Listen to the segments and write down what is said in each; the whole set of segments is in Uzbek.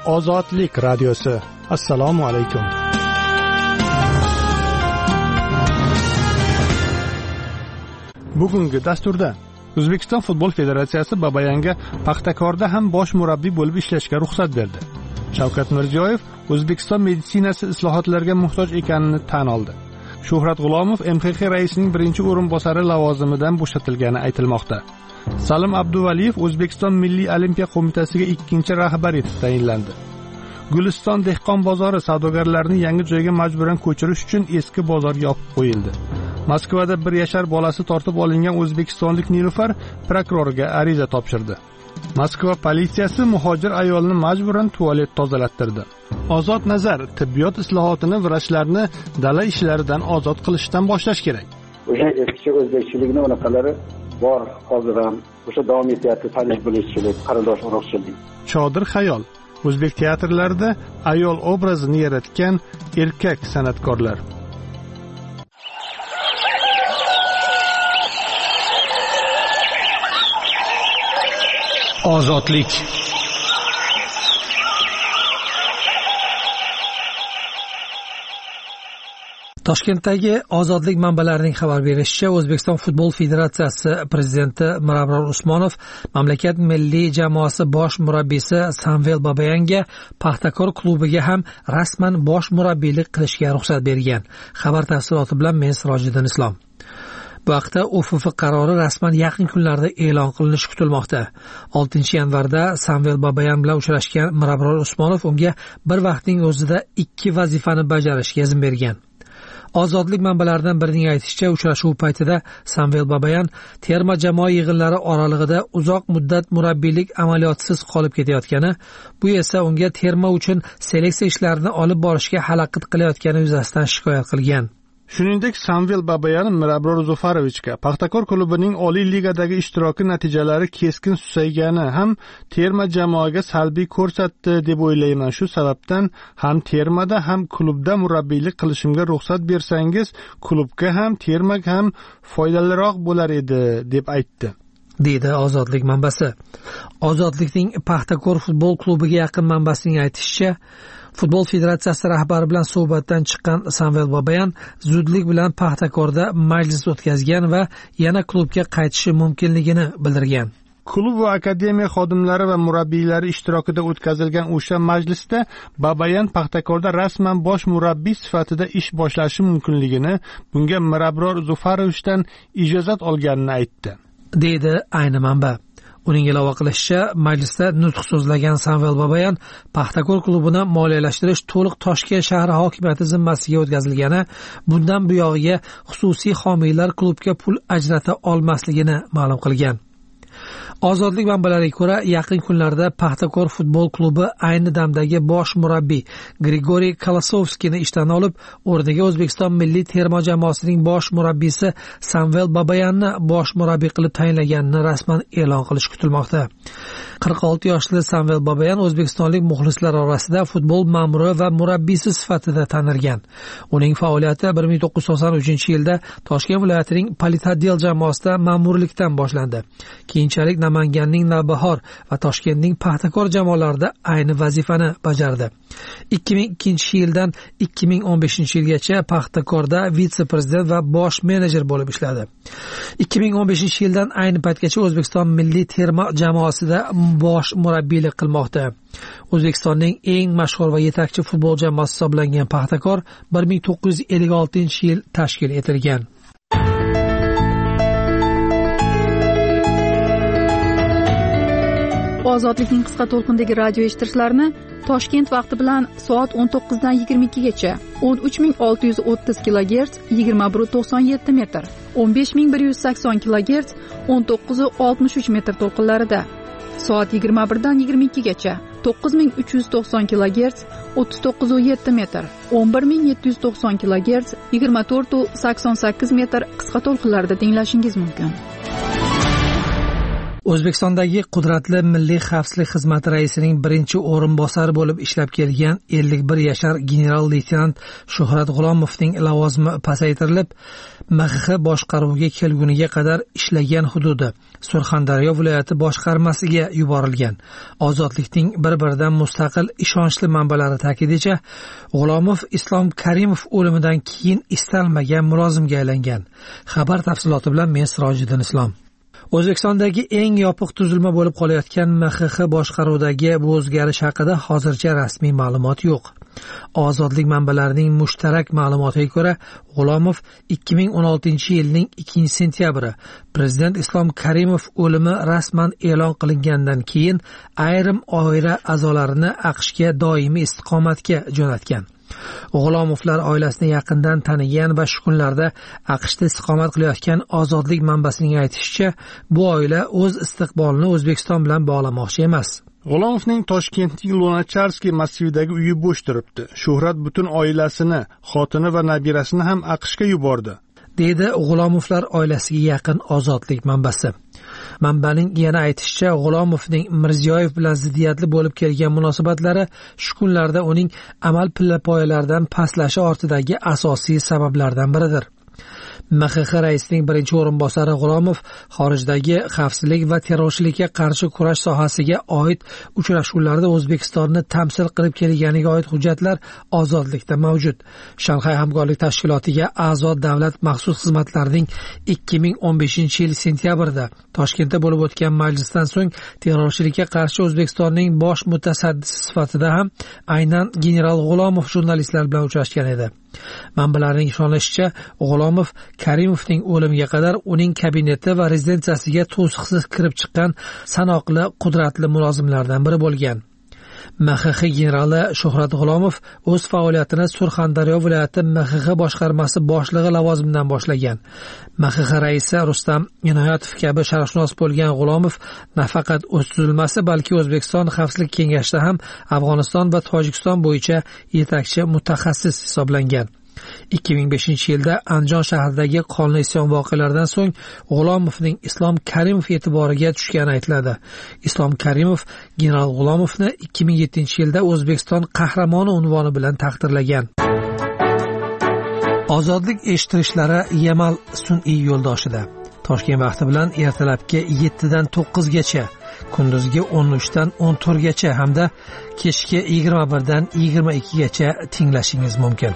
Ozodlik radiosi. Assalomu alaykum. Bugungi dasturda O'zbekiston Futbol Federatsiyasi Babayanga Paxtakorda ham bosh murabbiy bo'lib ishlashga ruxsat berdi. Shavkat Mirziyoyev O'zbekiston meditsinasi islohotlarga muhtoj ekanini tan oldi. Shuhrat G'ulomov MXX raisining birinchi o'rinbosari lavozimidan bo'shatilgani aytilmoqda. Salim Abduvaliyev O'zbekiston Milliy olimpiya qo'mitasiga ikkinchi rahbar etib tayinlandi. Guliston dehqon bozori savdogarlarini yangi joyga majburan ko'chirish uchun eski bozor yopib qo'yildi. Moskvada 1 yashar bolasi tortib olingan o'zbekistonlik Nilufar prokurorga ariza topshirdi. Moskva politsiyasi muhojir ayolni majburan tualet tozalattirdi. Ozod Nazar tibbiyot islohotini vrachlarni dala ishlaridan ozod qilishdan boshlash kerak. O'sha eski o'zbekchilikni unaqalari bor, hozir ham o'sha davom etyapti, tanish bilishchilik, qarindosh urug'chilik. Chodir xayol. O'zbek teatrlarida ayol obrazini yaratgan erkak san'atkorlar. Ozodlik. Toshkentdagi ozodlik manbalarining xabar berishicha, O'zbekiston Futbol Federatsiyasi prezidenti Mirabror Usmonov mamlakat milliy jamoasi bosh murabbiysi Samvel Babayanga Paxtakor klubiga ham rasman bosh murabbiylik qilishga ruxsat bergan. Xabar tafsiloti bilan men Sirojiddin Islom. Bu haqda OFF qarori rasman yaqin kunlarda e'lon qilinishi kutilmoqda. 6-yanvarda Samvel Babayan bilan uchrashgan Mirabror Usmonov unga bir vaqtning o'zida 2 vazifani bajarishga izn bergan. Ozodlik manbalaridan birining aytishicha, uchrashuv paytida Samvel Babayan terma jamoa yig'inlari oralig'ida uzoq muddat murabbiylik amaliyotisiz qolib ketayotgani, bu esa unga terma uchun seleksiya ishlarini olib borishga xalaqit qilayotgani yuzasidan shikoyat qilgan. Shuningdek, Samvel Babayan Mirabror Zufarovichga Paxtakor klubining Oliy ligadagi ishtiroki natijalari keskin susaygani ham terma jamoaga salbiy ko'rsatdi deb o'ylayman. Shu sababdan ham termada ham klubda murabbiylik qilishimga ruxsat bersangiz, klubga ham termaga ham foydaliroq bo'lar edi deb aytdi, deydi Ozodlik manbasi. Ozodlikning Paxtakor futbol klubiga yaqin manbasining aytishicha, Futbol Federatsiyasi rahbari bilan suhbatdan chiqqan Samvel Babayan zudlik bilan Paxtakorda majlis o'tkazgan va yana klubga qaytishi mumkinligini bildirgan. Klub va akademiya xodimlari va murabbiylari ishtirokida o'tkazilgan o'sha majlisda Babayan Paxtakorda rasman bosh murabbiy sifatida ish boshlashi mumkinligini, bunga Mirabror Zufarovichdan ijozat olganini aytdi, deydi ayni manba. Uning ilova qilishicha, majlisda nutq so'zlagan Samvel Babayan Paxtakor klubini moliyalashtirish to'liq Toshkent shahri hokimiyati zimmasiga o'tkazilgani, bundan buyog'iga xususiy homiylar klubga pul ajrata olmasligini ma'lum qilgan. Ozodlik manbalariga ko'ra, yaqin kunlarda Paxtakor futbol klubi ayni damdagi bosh murabbiy Grigoriy Kolosovskiyni ishdan olib, o'rniga O'zbekiston milliy terma jamoasining bosh murabbiysi Samvel Babayanni bosh murabbiy qilib tayinlaganini rasman e'lon qilish kutilmoqda. 46 yoshli Samvel Babayan o'zbekistonlik muxlislar orasida futbol ma'muri va murabbiysi sifatida tanilgan. Uning faoliyati 1993-yilda Toshkent viloyatining Politotdel jamoasida ma'murlikdan boshlandi. Keyinchalik Namanganning Navbahor va Toshkentning Paxtakor jamoalarida ayni vazifani bajardi. 2002-yildan 2015-yilgacha Paxtakorda vitse-prezident va bosh menejer bo'lib ishladi. 2015-yildan ayni paytgacha O'zbekiston milliy terma jamoasida bosh murabbiylik qilmoqda. O'zbekistonning eng mashhur va yetakchi futbol jamoasi hisoblangan Paxtakor 1956-yil tashkil etilgan. Ozodlikning qisqa to'lqindagi radio eshittirishlarni Toshkent vaqti bilan soat 19 dan 22 gacha 13630 kHz 2197 metr, 15180 kHz 1963 metr to'lqinlarida, soat 21 dan 22 gacha 9390 kHz 3907 metr, 11790 kHz 2488 metr qisqa to'lqinlarda tinglashingiz mumkin. O'zbekistondagi qudratli milliy xavfsizlik xizmati raisining birinchi o'rinbosari bo'lib ishlab kelgan 51 yashar general-leytenant Shuhrat G'ulomovning lavozimi pasaytirilib, MXX boshqaruviga kelguniga qadar ishlagan hududi Surxondaryo viloyati boshqarmasiga yuborilgan. Ozodlikning bir-biridan mustaqil ishonchli manbalari ta'kidicha, G'ulomov Islom Karimov o'limidan keyin istalmagan mulozimga aylangan. Xabar tafsiloti bilan men Sirojiddin Islom. O'zbekistondagi eng yopiq tuzilma bo'lib qolayotgan MXX boshqaruvidagi bu o'zgarish haqida hozircha rasmiy ma'lumot yo'q. Ozodlik manbalarining mushtarak ma'lumotiga ko'ra, G'ulomov 2016-yilning 2-sentyabri Prezident Islom Karimov o'limi rasman e'lon qilingandan keyin ayrim oila a'zolarini AQShga doimiy istiqomatga jo'natgan. G'ulomovlar oilasini yaqindan tanigan va shu kunlarda AQShda istiqomat qilayotgan ozodlik manbasining aytishicha, bu oila o'z istiqbolini O'zbekiston bilan bog'lamoqchi emas. G'ulomovning Toshkentdagi Lunacharskiy massividagi uyi bo'sh turibdi. Shuhrat butun oilasini, xotini va nabirasini ham AQShga yubordi, deydi G'ulomovlar oilasiga yaqin ozodlik manbasi. Manbaning yana aytishicha, G'ulomovning Mirziyoyev bilan ziddiyatli bo'lib kelgan munosabatlari shu kunlarda uning amal pillapoyalaridan pastlashi ortidagi asosiy sabablardan biridir. MXX raisining birinchi o'rinbosari G'ulomov xorijdagi xavfsizlik va terrorchilikka qarshi kurash sohasiga oid uchrashuvlarda O'zbekistonni tamsil qilib kelganiga oid hujjatlar ozodlikda mavjud. Shanxay hamkorlik tashkilotiga a'zo davlat maxsus xizmatlarining 2015-yil sentyabrda Toshkentda bo'lib o'tgan majlisdan so'ng terrorchilikka qarshi O'zbekistonning bosh mutasaddisi sifatida ham aynan general G'ulomov jurnalistlar bilan uchrashgan edi. Manbalarning ishonlashicha, G'ulomov Karimovning o'limiga qadar uning kabineti va rezidensiyasiga to'siqsiz kirib chiqqan sanoqli qudratli mulozimlardan biri bo'lgan. MXX generali Shuhrat G'ulomov o'z faoliyatini Surxondaryo viloyati MXX boshqarmasi boshlig'i lavozimidan boshlagan. MXX raisi Rustam Inoyatov kabi sharafshunos bo'lgan G'ulomov nafaqat o'z tuzilmasi, balki O'zbekiston Xavfsizlik kengashida ham Afg'oniston va Tojikiston bo'yicha yetakchi mutaxassis hisoblangan. 2005-yilda Andijon shahridagi qonli isyon voqealaridan so'ng G'ulomovning Islom Karimov e'tiboriga tushgani aytiladi. Islom Karimov general G'ulomovni 2007-yilda O'zbekiston qahramoni unvoni bilan taqdirlagan. Ozodlik eshittirishlari Yamal sun'iy yo'ldoshida. Toshkent vaqti bilan ertalabki 7 dan 9 gacha, kunduzgi 13 dan 14 gacha hamda kechki 21 dan 22 gacha tinglashingiz mumkin.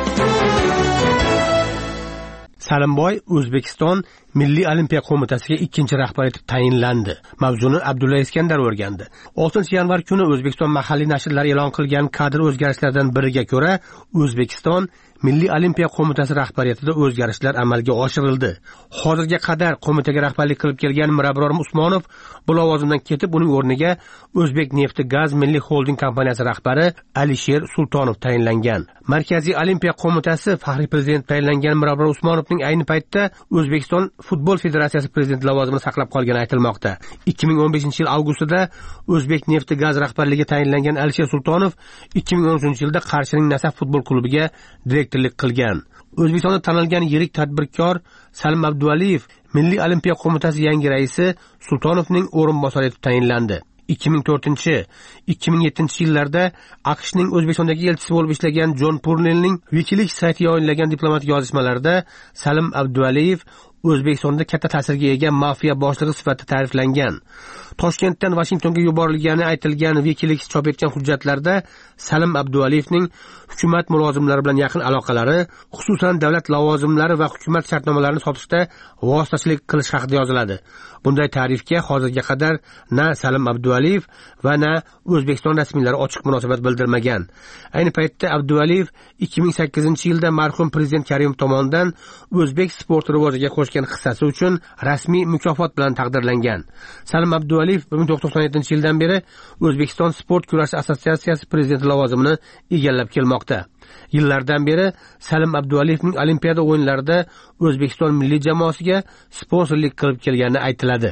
Salimboy O'zbekiston Milliy Olimpiya qo'mitasiga ikkinchi rahbar etib tayinlandi. Mavzuni Abdulla Iskandar o'rgandi. 6-yanvar kuni O'zbekiston mahalliy nashrlari e'lon qilgan kadr o'zgarishlaridan biriga ko'ra, O'zbekiston Milliy Olimpiya qo'mitasi rahbariyatida o'zgarishlar amalga oshirildi. Hozirga qadar qo'mitaga rahbarlik qilib kelgan Mirabror Usmonov bu lavozimdan ketib, uning o'rniga O'zbek nefti gaz milliy xolding kompaniyasi rahbari Alisher Sultonov tayinlangan. Markaziy Olimpiya qo'mitasi faxriy prezident tayinlangan Mirabror Usmonovning ayni paytda O'zbekiston Futbol Federatsiyasi prezidenti lavozimini saqlab qolgani aytilmoqda. 2015-yil avgustida O'zbek nefti gaz rahbarligiga tayinlangan Alisher Sultonov 2013-yilda Qarshining Nasaf futbol klubiga direktorlik qilgan. O'zbekistonda tanilgan yirik tadbirkor Salim Abduvaliyev Milliy Olimpiya qo'mitasi yangi raisi Sultonovning o'rinbosari etib tayinlandi. 2004-2007-yillarda AQShning O'zbekistondagi elchisi bo'lib ishlagan Jon Purnellning WikiLeaks saytiga yo'llagan diplomatik yozishmalarida Salim Abduvaliyev O'zbekistonda katta ta'sirga ega mafiya boshlig'i sifatida ta'riflangan. Toshkentdan Vashingtonga yuborilgani aytilgan WikiLeaks chop etgan hujjatlarda Salim Abduvaliyevning hukumat mulozimlari bilan yaqin aloqalari, xususan davlat lavozimlari va hukumat shartnomalarini sotishda vositachilik qilish haqida yoziladi. Bunday ta'rifga hozirga qadar na Salim Abduvaliyev va na O'zbekiston rasmiylari ochiq munosabat bildirmagan. Ayni paytda Abduvaliyev 2008-yilda marhum prezident Karimov tomonidan o'zbek sport rivojiga qo'shgan hissasi uchun rasmiy mukofot bilan taqdirlangan. Salim Abduvaliyev 1997-yildan beri O'zbekiston sport kurashi assotsiatsiyasi prezidenti lavozimini egallab kelmoqda. Yillardan beri Salim Abduvaliyevning Olimpiada o'yinlarida O'zbekiston milliy jamoasiga sponsorlik qilib kelgani aytiladi.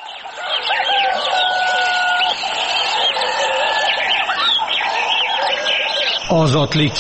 Ozodlik.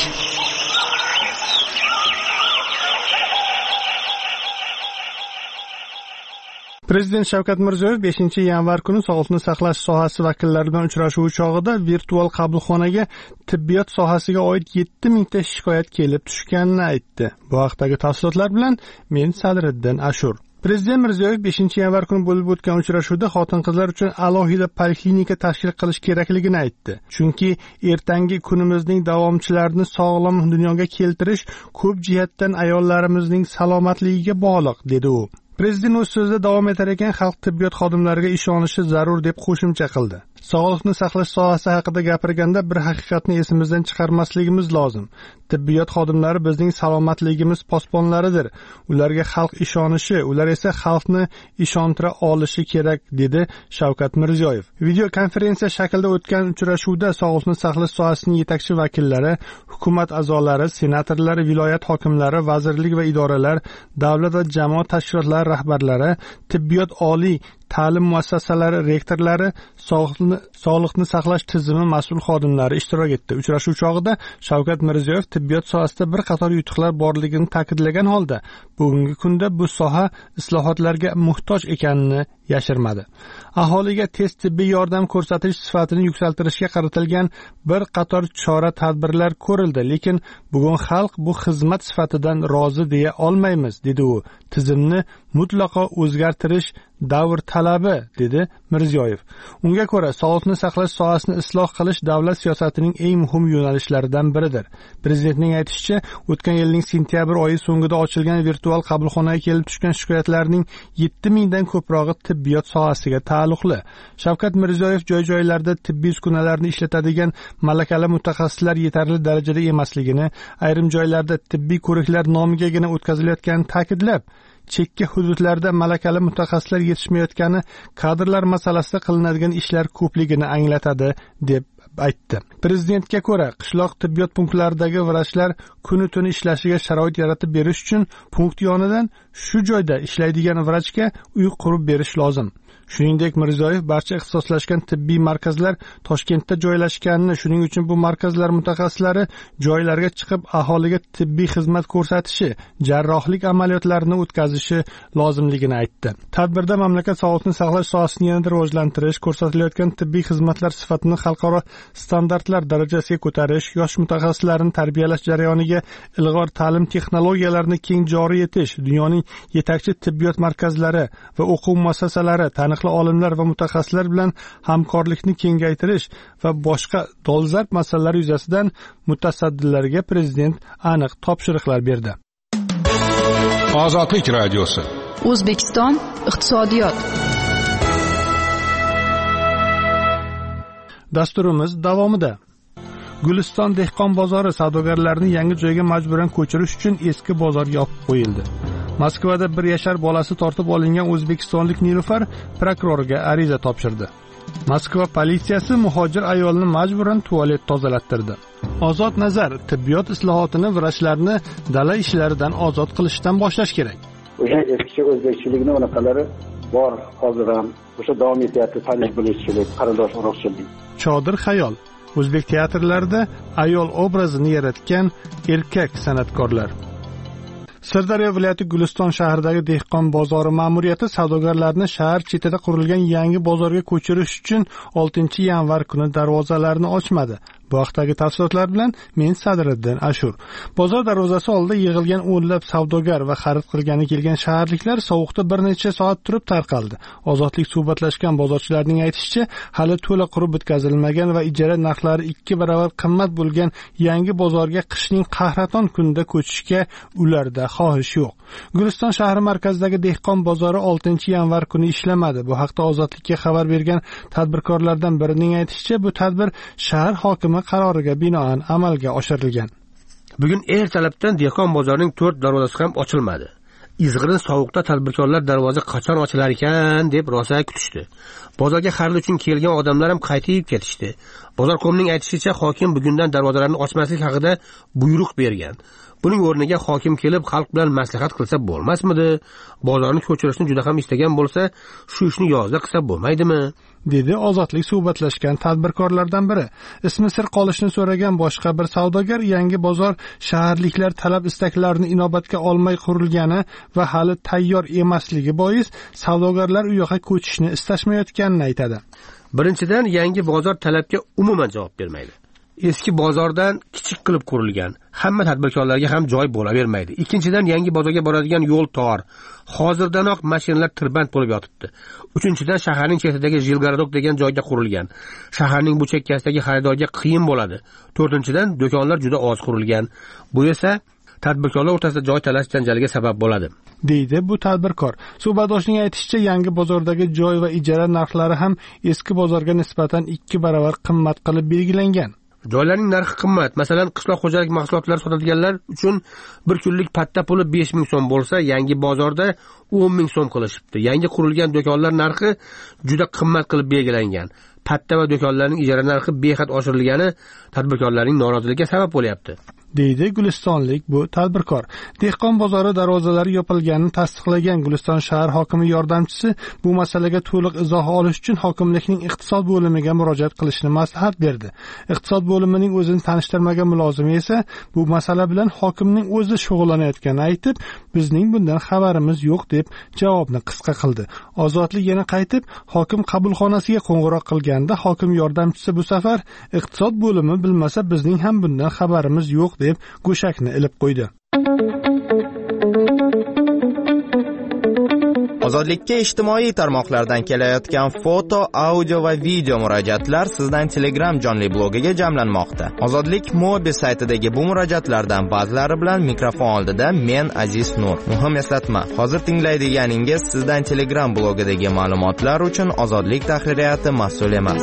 Prezident Shavkat Mirziyoyev 5-yanvar kuni sog'liqni saqlash sohasi vakillari bilan uchrashuvi chog'ida virtual qabulxonaga tibbiyot sohasiga oid 7000 ta shikoyat kelib tushganini aytdi. Bu haqdagi tafsilotlar bilan men Sadriddin Ashur. Prezident Mirziyoyev 5-yanvar kuni bo'lib o'tgan uchrashuvda xotin-qizlar uchun alohida poliklinika tashkil qilish kerakligini aytdi. Chunki ertangi kunimizning davomchilarini sog'lom dunyoga keltirish ko'p jihatdan ayollarimizning salomatligiga bog'liq, dedi u. Prezident o'z so'zida davom etar ekan, xalq tibbiyot xodimlariga ishonishi zarur deb qo'shimcha qildi. Sog'liqni saqlash sohasi haqida gapirganda bir haqiqatni esimizdan chiqarmasligimiz lozim. Tibbiyot xodimlari bizning salomatligimiz posbonlaridir. Ularga xalq ishonishi, ular esa xalqni ishontira olishi kerak, dedi Shavkat Mirziyoyev. Video konferensiya shaklida o'tgan uchrashuvda sog'liqni saqlash sohasining yetakchi vakillari, hukumat a'zolari, senatorlar, viloyat hokimlari, vazirlik va idoralar, davlat va jamoat tashkilotlari rahbarlari, tibbiyot oliy ta'lim muassasalari rektorlari, sog'liqni saqlash tizimi mas'ul xodimlari ishtirok etdi. Uchrashuv chog'ida Shavkat Mirziyoyev tibbiyot sohasida bir qator yutuqlar borligini ta'kidlagan holda, bugungi kunda bu soha islohotlarga muhtoj ekanini yashirmadi. Aholiga tez tibbiy yordam ko'rsatish sifatini yuksaltirishga qaratilgan bir qator chora-tadbirlar ko'rildi, lekin bugun xalq bu xizmat sifatidan rozi deya olmaymiz, dedi u. Tizimni mutlaqo o'zgartirish davr talabi, dedi Mirziyoyev. Unga ko'ra, sog'liqni saqlash sohasini isloh qilish davlat siyosatining eng muhim yo'nalishlaridan biridir. Prezidentning aytishicha, o'tgan yilning sentyabr oyi so'ngida ochilgan virtual qabulxonaga kelib tushgan shikoyatlarning 7000 dan ko'prog'i tibbiyot sohasiga taalluqli. Shavkat Mirziyoyev joy-joylarda tibbiy uskunalarni ishlatadigan malakali mutaxassislar yetarli darajada emasligini, ayrim joylarda tibbiy ko'riklar nomigagina o'tkazilayotganini ta'kidlab, chekka hududlarda malakali mutaxassislar yetishmayotgani kadrlar masalasida qilinadigan ishlar ko'pligini anglatadi, deb aytdi. Prezidentga ko'ra, qishloq tibbiyot punktlaridagi vrachlar kuni-tuni ishlashiga sharoit yaratib berish uchun punkt yonidan shu joyda ishlaydigan vrachga uy qurib berish lozim. Shuningdek, Mirziyoyev barcha ixtisoslashgan tibbiy markazlar Toshkentda joylashganini, shuning uchun bu markazlar mutaxassislari joylarga chiqib aholiga tibbiy xizmat ko'rsatishi, jarrohlik amaliyotlarini o'tkazishi lozimligini aytdi. Tadbirda mamlakat sog'liqni saqlash sohasini yanada rivojlantirish, ko'rsatilayotgan tibbiy xizmatlar sifatini xalqaro standartlar darajasiga ko'tarish, yosh mutaxassislarni tarbiyalash jarayoniga ilg'or ta'lim texnologiyalarini keng joriy etish, dunyoning yetakchi tibbiyot markazlari va o'quv muassasalari, taniqli olimlar va mutaxassislar bilan hamkorlikni kengaytirish va boshqa dolzarb masalalar yuzasidan mutasaddilarga prezident aniq topshiriqlar berdi. Ozodlik radiosi. O'zbekiston iqtisodiyot. Dasturimiz davomida. Guliston dehqon bozori savdogarlarini yangi joyga majburan ko'chirish uchun eski bozor yopib qo'yildi. Moskvada bir yashar bolasi tortib olingan o'zbekistonlik Nilufar prokurorga ariza topshirdi. Moskva politsiyasi muhojir ayolni majburan tualet tozalattirdi. Ozod nazar, tibbiyot islohotini vrachlarni dala ishlaridan ozod qilishdan boshlash kerak. O'sha eski o'zbekchilikni unaqalari bor, hozir ham o'sha davom etyapti, tanish bilishchilik, qarindosh urug'chilik. Chodir xayol. O'zbek teatrlarida ayol obrazini yaratgan erkak san'atkorlar. Sirdaryo viloyati Guliston shahridagi dehqon bozori ma'muriyati savdogarlarni shahar chetida qurilgan yangi bozorga ko'chirish uchun 6-yanvar kuni darvozalarini ochmadi. Bu haqdagi tafsilotlar bilan men Sadriddin Ashur. Bozor darvozasi oldida yig'ilgan o'nlab savdogar va xarid qilgani kelgan shaharliklar sovuqda bir necha soat turib tarqaldi. Ozodlik suhbatlashgan bozorchilarning aytishicha, hali to'la qurib bitkazilmagan va ijara narxlari 2 barobar qimmat bo'lgan yangi bozorga qishning qahraton kunida ko'chishga ularda xohish yo'q. Guliston shahri markazidagi dehqon bozori 6-yanvar kuni ishlamadi. Bu haqda Ozodlikka xabar bergan tadbirkorlardan birining aytishicha, bu tadbir shahar hokimi qaroriga binoan amalga oshirilgan. Bugun ertalabdan dehqon bozorining 4 darvozasi ham ochilmadi. Izg'irin sovuqda tadbirkorlar darvoza qachon ochilar ekan deb rosa kutishdi. Bozorga xarid uchun kelgan odamlar ham qaytib ketishdi. Bozorkomning aytishicha, hokim bugundan darvozalarni ochmaslik haqida buyruq bergan. Buning o'rniga hokim kelib xalq bilan maslahat qilsa bo'lmasmidi? Bozorni ko'chirishni juda ham istagan bo'lsa, shu ishni yozda qilsa bo'lmaydimi? dedi ozodlik suhbatlashgan tadbirkorlardan biri. Ismi sir qolishni so'ragan boshqa bir savdogar yangi bozor shaharliklar talab istaklarini inobatga olmay qurilgani va hali tayyor emasligi bois savdogarlar u yoqqa ko'chishni istashmayotganini aytadi. Birinchidan, yangi bozor talabga umuman javob bermaydi. Eski bozordan kichik qilib qurilgan, hamma tadbirkorlarga ham joy bo'lavermaydi. Ikkinchidan, yangi bozorga boradigan yo'l tor. Hozirdanoq mashinalar tirband bo'lib yotibdi. Uchinchidan, shaharning chetidagi Jilgarodok degan joyga qurilgan. Shaharning bu chekkasidagi xaridorga qiyin bo'ladi. To'rtinchidan, do'konlar juda oz qurilgan. Bu esa tadbirkorlar o'rtasida joy talash janjaliga sabab bo'ladi, deydi bu tadbirkor. Suhbatdoshning aytishicha, yangi bozordagi joy va ijara narxlari ham eski bozorga nisbatan 2 barobar qimmat qilib belgilangan. Joylarning narxi qimmat. Masalan, qishloq xo'jalik mahsulotlari sotadiganlar uchun bir kunlik patta puli 5000 so'm bo'lsa, yangi bozorda 10000 so'm qilishibdi. Yangi qurilgan do'konlar narxi juda qimmat qilib belgilangan. Patta va do'konlarning ijara narxi behad oshirilgani tadbirkorlarning noroziligiga sabab bo'lyapti, deydi gulistonlik bu tadbirkor. Dehqon bozori darvozalari yopilganini tasdiqlagan Guliston shahar hokimi yordamchisi bu masalaga to'liq izoh olish uchun hokimlikning iqtisod bo'limiga murojaat qilishni maslahat berdi. Iqtisod bo'limining o'zini tanishtirmagan mulozimi esa bu masala bilan hokimning o'zi shug'ullanayotganini aytib, bizning bundan xabarimiz yo'q deb javobni qisqa qildi. Ozodlik yana qaytib hokim qabulxonasiga qo'ng'iroq qilganda hokim yordamchisi bu safar iqtisod bo'limi bilmasa bizning ham bundan xabarimiz yo'q deb go'shakni ilib qo'ydi. Ozodlikka ijtimoiy tarmoqlardan kelayotgan foto, audio va video murojaatlar sizdan Telegram jonli blogiga jamlanmoqda. Ozodlik Mobi saytidagi bu murojaatlardan ba'zilari bilan mikrofon oldida men Aziz Nur. Muhim eslatma, hozir tinglaydiganingiz sizdan Telegram blogidagi ma'lumotlar uchun Ozodlik tahririyati mas'ul emas.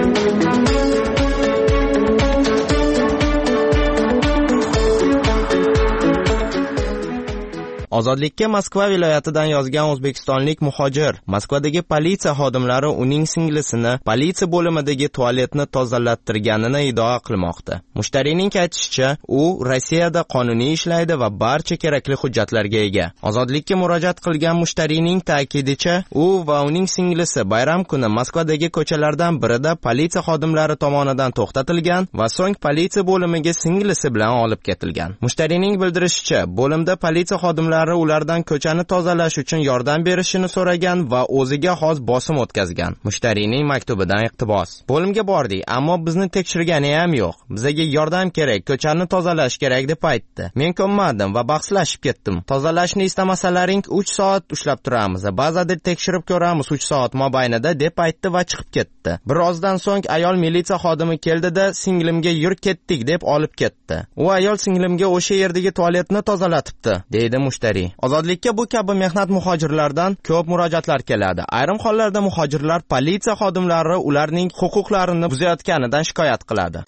Ozodlikka Moskva viloyatidan yozgan o'zbekistonlik muhojir. Moskvadagi politsiya xodimlari uning singlisini politsiya bo'limidagi tualetni tozalattirganini iddao qilmoqda. Mushtariyning aytishicha, u Rossiyada qonuniy ishlaydi va barcha kerakli hujjatlarga ega. Ozodlikka murojaat qilgan mushtariyning ta'kidicha, u va uning singlisi bayram kuni Moskvadagi ko'chalardan birida politsiya xodimlari tomonidan to'xtatilgan va so'ng politsiya bo'limiga singlisi bilan olib ketilgan. Mushtariyning bildirishicha, bo'limda politsiya xodimlari ulardan ko'chani tozalash uchun yordam berishini so'ragan va o'ziga xos bosim o'tkazgan. Mushtariyning maktubidan iqtibos. Bo'limga bordik, ammo bizni tekshirgani ham yo'q. Bizga yordam kerak, ko'chani tozalash kerak deb aytdi. Men ko'nmadim va bahslashib ketdim. Tozalashni istamasalaring 3 soat ushlab turamiz. Ba'zida tekshirib ko'ramiz 3 soat mobaynida deb aytdi va chiqib ketdi. Birozdan so'ng ayol militsiya xodimi keldida singlimga yur ketdik deb olib ketdi. U ayol singlimga o'sha yerdagi tualetni tozalatibdi, deydi mushtariy. Ozodlikka bu kabi mehnat muhojirlardan ko'p murojaatlar keladi. Ayrim hollarda muhojirlar politsiya xodimlari ularning huquqlarini buzayotganidan shikoyat qiladi.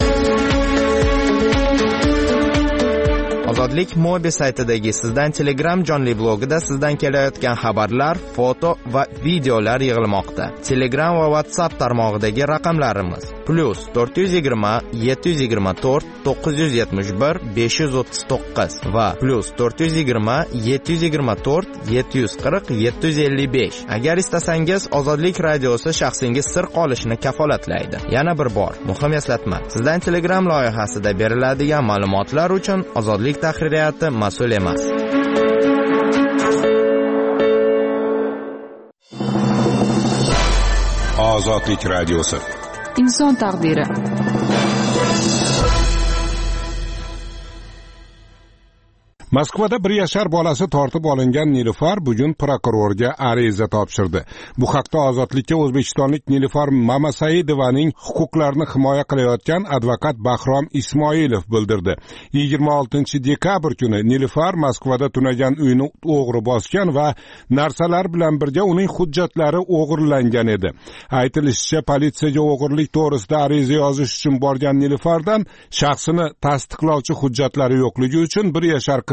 Ozodlik Mobi saytidagi sizdan Telegram jonli blogida sizdan kelayotgan xabarlar, foto va videolar yig'ilmoqda. Telegram va WhatsApp tarmog'idagi raqamlarimiz +420 724 971 539 va +420 724 740 755. Agar istasangiz, Ozodlik radiosi shaxsingiz sir qolishini kafolatlaydi. Yana bir bor, muhim eslatma. Sizdan Telegram loyihasida beriladigan ma'lumotlar uchun Ozodlik tahririyati mas'ul emas. Ozodlik radiosi. Inson taqdiri. Moskvada 1 yashar bolasi tortib olingan Nilufar bugun prokurorga ariza topshirdi. Bu haqda Ozodlikka o'zbekistonlik Nilufar Mamasaidovaning huquqlarini himoya qilayotgan advokat Bahrom Ismoilov bildirdi. 26-dekabr kuni Nilufar Moskvada tunagan uyni o'g'ri bosgan va narsalar bilan birga uning hujjatlari o'g'irlangan edi. Aytilishicha, politsiyaga o'g'irlik to'g'risida ariza yozish uchun borgan Nilufardan shaxsini tasdiqlovchi hujjatlari yo'qligi uchun 1 yashar qiz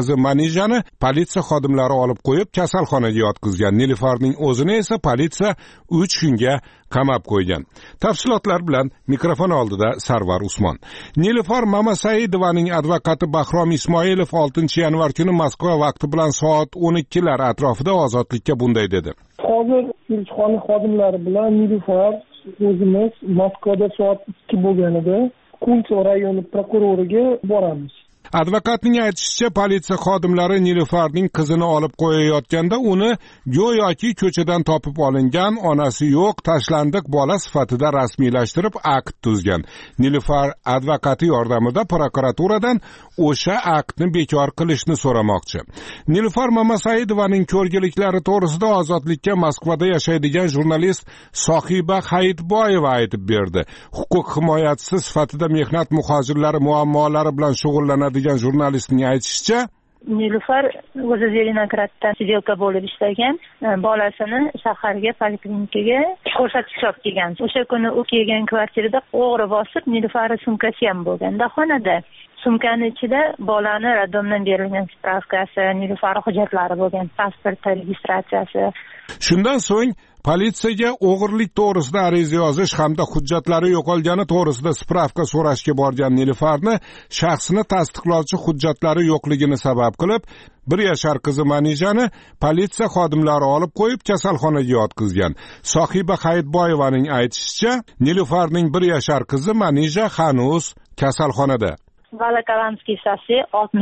qizi Manijani politsiya xodimlari olib qo'yib kasalxonaga yotqizgan. Nilufarning o'zini esa politsiya 3 kunga qamab qo'ygan. Tafsilotlar bilan mikrofon oldida Sarvar Usmon. Nilufar Mamasaidovaning advokati Bahrom Ismoilov 6-yanvar kuni Moskva vaqti bilan soat 12lar atrofida ozodlikka bunday dedi. Hozir elchixona xodimlari bilan Nilufar o'zimiz Moskvada soat 2 bo'lganida Kunts rayoni prokuroriga boramiz. Advokatning aytishicha, politsiya xodimlari Nilufarning qizini olib qo'yayotganda uni go'yoki ko'chadan topib olingan, onasi yo'q, tashlandiq bola sifatida rasmiylashtirib akt tuzgan. Nilufar advokati yordamida prokuraturadan o'sha aktni bekor qilishni so'ramoqchi. Nilufar Mamasaidovaning ko'rgiliklari to'g'risida ozodlikka Moskvada yashaydigan jurnalist Sohiba Hayitboyeva aytib berdi. Huquq himoyachisi sifatida mehnat muhojirlari muammolari bilan shug'ullanadi degan jurnalistning aytishicha, Nilufar o'zi Zelenogradda sidelka bo'lib ishlagan, bolasini shaharga poliklinikaga ko'rsatish olib kelgan. O'sha kuni u kelgan kvartirada o'g'ri bosib, Nilufarning sumkasi ham bo'lgan. Xonada sumkani ichida bolani radomdan berilgan spravkasi, Nilufar hujjatlari bo'lgan, pasporti, registratsiyasi. Shundan so'ng politsiyaga o'g'irlik to'g'risida ariza yozish hamda hujjatlari yo'qolgani to'g'risida spravka so'rashga borgan Nilufarni shaxsini tasdiqlovchi hujjatlari yo'qligini sabab qilib, 1 yashar qizi Manijani politsiya xodimlari olib qo'yib kasalxonaga yotqizgan. Sohiba Hayitboyevaning aytishicha, Nilufarning 1 yashar qizi Manija hanuz kasalxonada. Volokolansky шоссе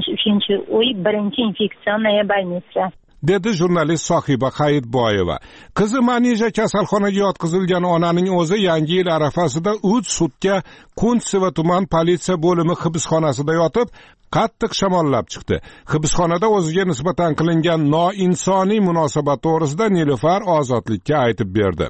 63-uy 1-infeksionная больница. dedi jurnalist Sohiba Hayitboyeva. Qizi Manija kasalxonaga yotqizilgan onaning o'zi Yangi yil arafasida 3 sutka Kuntseva tuman politsiya bo'limi hibsxonasida yotib, qattiq shamollab chiqdi. Hibsxonada o'ziga nisbatan qilingan noinsoniy munosabat to'g'risida Nilufar ozodlikka aytib berdi.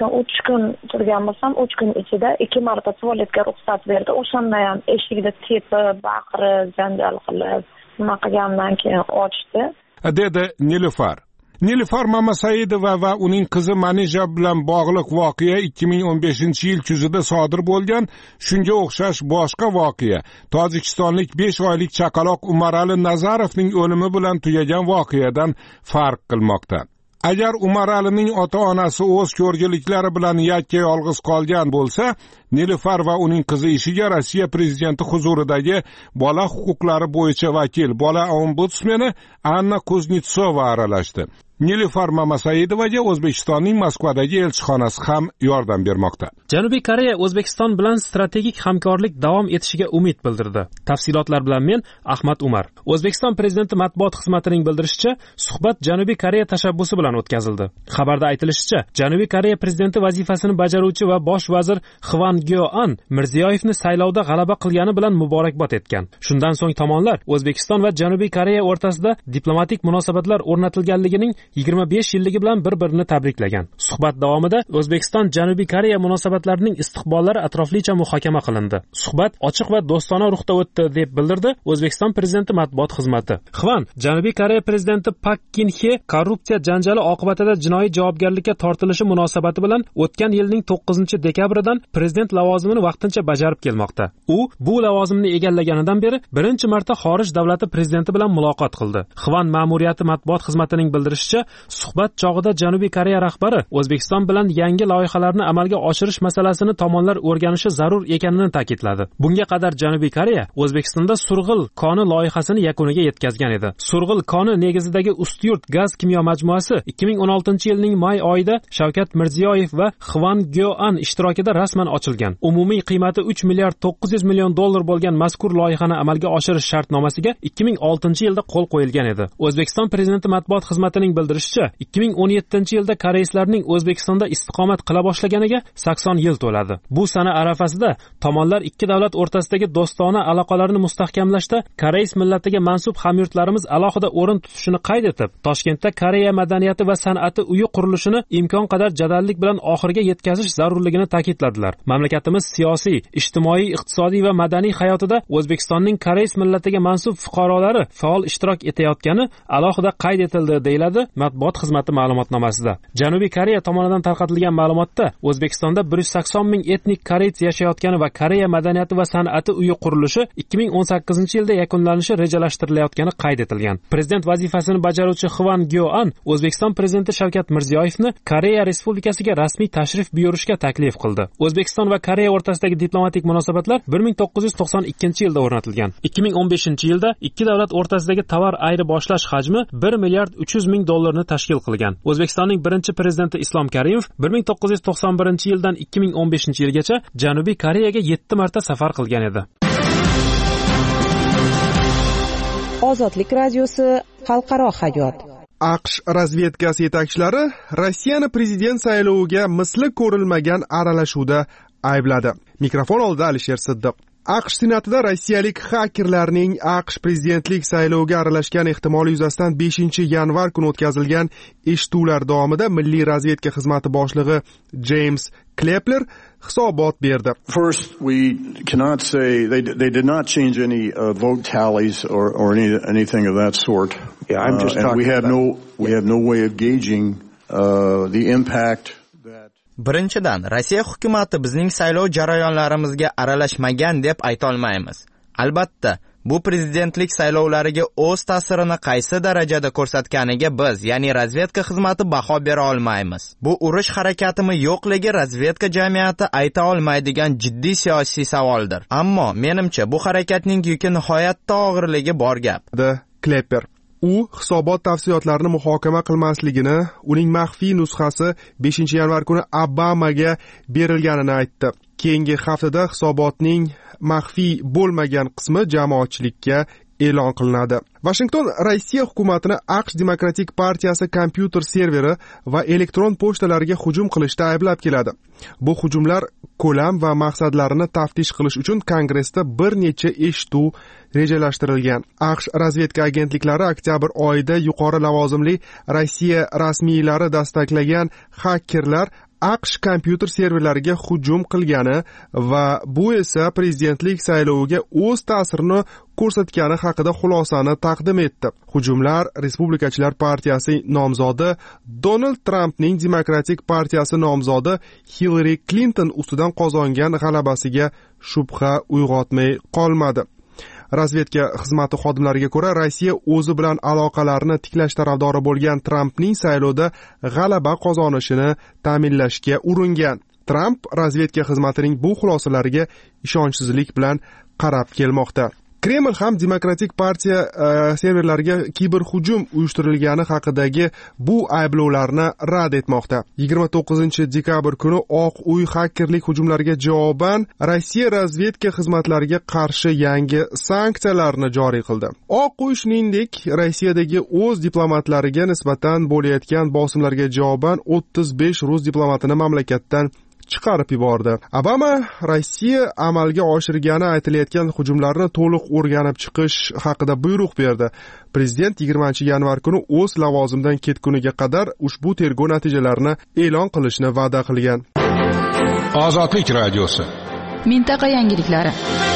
3 kun turgan bo'lsam, 3 kun ichida 2 marta tualetga ruxsat berdi. O'shanda ham eshikda tepib, baqirib, janjal qilib, nima qilgandan keyin ochdi. dedi Nilufar. Nilufar Mamasaidova va uning qizi Manija bilan bog'liq voqea 2015-yil kuzida sodir bo'lgan. Shunga o'xshash boshqa voqea Tojikistonlik 5 oylik chaqaloq Umarali Nazarovning o'limi bilan tugagan voqeadan farq qilmoqda. Agar Umaralining ota-onasi o'z ko'rgiliklari bilan yakka yolg'iz qolgan bo'lsa, Nilufar va uning qizi ishiga Rossiya prezidenti huzuridagi bola huquqlari bo'yicha vakil, bola ombudsmeni Anna Kuznetsova aralashdi. Nilufar Mamasayidovaga O'zbekistonning Moskvadagi elchixonasi ham yordam bermoqda. Janubiy Koreya O'zbekiston bilan strategik hamkorlik davom etishiga umid bildirdi. Tafsilotlar bilan men Ahmad Umar. O'zbekiston prezidenti matbuot xizmatining bildirishicha, suhbat Janubiy Koreya tashabbusi bilan o'tkazildi. Xabarda aytilishicha, Janubiy Koreya prezidenti vazifasini bajaruvchi va bosh vazir Hwan Gyo-an Mirziyoyevni saylovda g'alaba qilgani bilan muborakbod etgan. Shundan so'ng tomonlar O'zbekiston va Janubiy Koreya o'rtasida diplomatik munosabatlar o'rnatilganligining 25 yilligi bilan bir-birini tabriklagan. Suhbat davomida O'zbekiston Janubiy Koreya munosabatlarining istiqbollari atroflicha muhokama qilindi. Suhbat ochiq va do'stona ruhda o'tdi deb bildirdi O'zbekiston prezidenti matbuot xizmati. Hwan Janubiy Koreya prezidenti Pak Kin-he korrupsiya janjali oqibatida jinoiy javobgarlikka tortilishi munosabati bilan o'tgan yilning 9-dekabridan prezident lavozimini vaqtincha bajarib kelmoqda. U bu lavozimni egallaganidan beri birinchi marta xorij davlati prezidenti bilan muloqot qildi. Hwan ma'muriyati matbuot xizmatining bildirishicha, suhbat chog'ida Janubiy Koreya rahbari O'zbekiston bilan yangi loyihalarni amalga oshirish masalasini tomonlar o'rganishi zarur ekanini ta'kidladi. Bunga qadar Janubiy Koreya O'zbekistonda Surg'il koni loyihasini yakuniga yetkazgan edi. Surg'il koni negizidagi Ustyurt gaz kimyo majmuasi 2016-yilning may oyida Shavkat Mirziyoyev va Hwan Gyo-an ishtirokida rasman ochilgan. Umumiy qiymati 3 milliard 900 million dollar bo'lgan mazkur loyihani amalga oshirish shartnomasiga 2006-yilda qo'l qo'yilgan edi. O'zbekiston prezidenti matbuot xizmatining bildirishicha, 2017-yilda koreyslarning O'zbekistonda istiqomat qila boshlaganiga 80 yil to'ladi. Bu sana arafasida tomonlar ikki davlat o'rtasidagi do'stona aloqalarni mustahkamlashda koreys millatiga mansub hamyurtlarimiz alohida o'rin tutishini qayd etib, Toshkentda Koreya madaniyati va san'ati uyi qurilishini imkon qadar jadallik bilan oxiriga yetkazish zarurligini ta'kidladilar. Mamlakatimiz siyosiy, ijtimoiy, iqtisodiy va madaniy hayotida O'zbekistonning koreys millatiga mansub fuqarolari faol ishtirok etayotgani alohida qayd etildi, deyiladi matbuot xizmati ma'lumotnomasida. Janubiy Koreya tomonidan tarqatilgan ma'lumotda O'zbekistonda 180 ming etnik koreys yashayotgani va Koreya madaniyati va san'ati uyi qurilishi 2018-yilda yakunlanishi rejalashtirilayotgani qayd etilgan. Prezident vazifasini bajaruvchi Hwan Gyo-an O'zbekiston prezidenti Shavkat Mirziyoyevni Koreya Respublikasiga rasmiy tashrif buyurishga taklif qildi. O'zbekiston va Koreya o'rtasidagi diplomatik munosabatlar 1992-yilda o'rnatilgan. 2015-yilda ikki davlat o'rtasidagi tovar ayirboshlash hajmi 1 milliard 300 ming dollarni tashkil qilgan. O'zbekistonning birinchi prezidenti Islom Karimov 1991-yildan 2015-yilgacha Janubiy Koreyaga 7 marta safar qilgan edi. Ozodlik radiosi xalqaro hayot. AQSh razvedkasi yetakchilari Rossiyani prezident sayloviga misli ko'rilmagan aralashuvda aybladi. Mikrofon oldida Alisher Siddiq. AQSh senatida rossiyalik xakerlarning AQSh prezidentlik sayloviga aralashgan ehtimoli yuzasidan 5-yanvar kuni o'tkazilgan eshituvlar davomida Milliy razvedka xizmati boshlig'i James Klepler hisobot berdi. First, we cannot say they did not change any vote tallies or anything of that sort. Yeah, I'm just talking we have no way of gauging the impact. Birinchidan, Rossiya hukumatı bizning saylov jarayonlarimizga aralashmagan deb ayta olmaymiz. Albatta, bu prezidentlik saylovlariga o'z ta'sirini qaysi darajada ko'rsatganiga biz, ya'ni razvedka xizmati baho bera olmaymiz. Bu urush harakatimi yo'qligi razvedka jamiyati ayta olmaydigan jiddiy siyosiy savoldir. Ammo menimcha bu harakatning yuki nihoyatda og'irligi bor gap. Klepper. U hisobot tafsilotlarini muhokama qilmasligini, uning maxfiy nusxasi 5-yanvar kuni Obamaga berilganini aytdi. Keyingi haftada hisobotning maxfiy bo'lmagan qismi jamoatchilikka e'lon qilinadi. Washington Rossiya hukumatini AQSh Demokratik partiyasi kompyuter serveri va elektron pochtalariga hujum qilishda ayblab keladi. Bu hujumlar ko'lam va maqsadlarini taftish qilish uchun Kongressda bir necha eshituv rejalashtirilgan. AQSh razvedka agentliklari oktyabr oyida yuqori lavozimli Rossiya rasmiylari dastaklagan xakerlar AQSh kompyuter serverlariga hujum qilgani va bu esa prezidentlik sayloviga o'z ta'sirini ko'rsatgani haqida xulosani taqdim etdi. Hujumlar Respublikachilar partiyasi nomzodi Donald Trampning Demokratik partiyasi nomzodi Hillary Clinton ustidan qozongan g'alabasiga shubha uyg'otmay qolmadi. Razvedka xizmati xodimlariga ko'ra, Rossiya o'zi bilan aloqalarni tiklash tarafdori bo'lgan Trampning saylovda g'alaba qozonishini ta'minlashga uringan. Tramp razvedka xizmatining bu xulosalariga ishonchsizlik bilan qarab kelmoqda. Kreml ham Demokratik partiya serverlariga kiberhujum uyushtirilgani haqidagi bu ayblovlarni rad etmoqda. 29-dekabr kuni Oq uy xakerlik hujumlariga javoban Rossiya razvedka xizmatlariga qarshi yangi sanksiyalarni joriy qildi. Oq uy shuningdek Rossiyadagi o'z diplomatlariga nisbatan bo'layotgan bosimlarga javoban 35 rus diplomatini mamlakatdan chiqarib yubordi. Obama Rossiya amalga oshirgani aytilayotgan hujumlarni to'liq o'rganib chiqish haqida buyruq berdi. Prezident 20-yanvar kuni o'z lavozimidan ketguniga qadar ushbu tergov natijalarini e'lon qilishni va'da qilgan. Ozodlik radiosi. Mintaqa yangiliklari.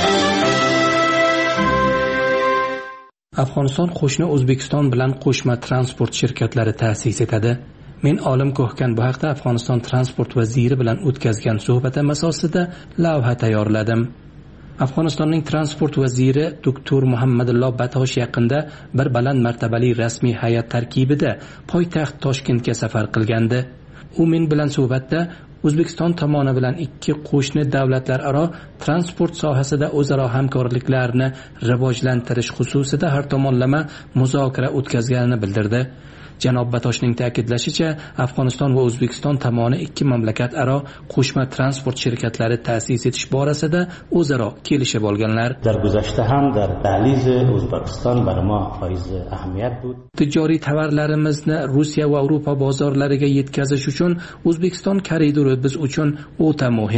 Afg'oniston qo'shni O'zbekiston bilan qo'shma transport shirkatlari ta'sis etadi. Men Olim Ko'hkan bu haqda Afg'oniston transport vaziri bilan o'tkazgan suhbatim asosida lavha tayyorladim. Afg'onistonning transport vaziri Dr. Muhammadulloh Batosh yaqinda bir baland martabali rasmiy hay'at tarkibida poytaxt Toshkentga safar qilgandi. U men bilan suhbatda O'zbekiston tomoni bilan ikki qo'shni davlatlararo transport sohasida o'zaro hamkorliklarni rivojlantirish xususida har tomonlama muzokara o'tkazganini bildirdi. Janob Batoshning ta'kidlashicha, Afg'oniston va O'zbekiston tomoni ikki mamlakat aro qo'shma transport shirkatlari ta'sis etish borasida o'zaro kelishib olganlar. در گذشته هم در دهلیز o'zbekiston برای ما حائز اهمیت بود. Tijoriy tovarlarimizni Rossiya va Yevropa bozorlariga yetkazish uchun O'zbekiston koridori biz uchun o'ta muhim.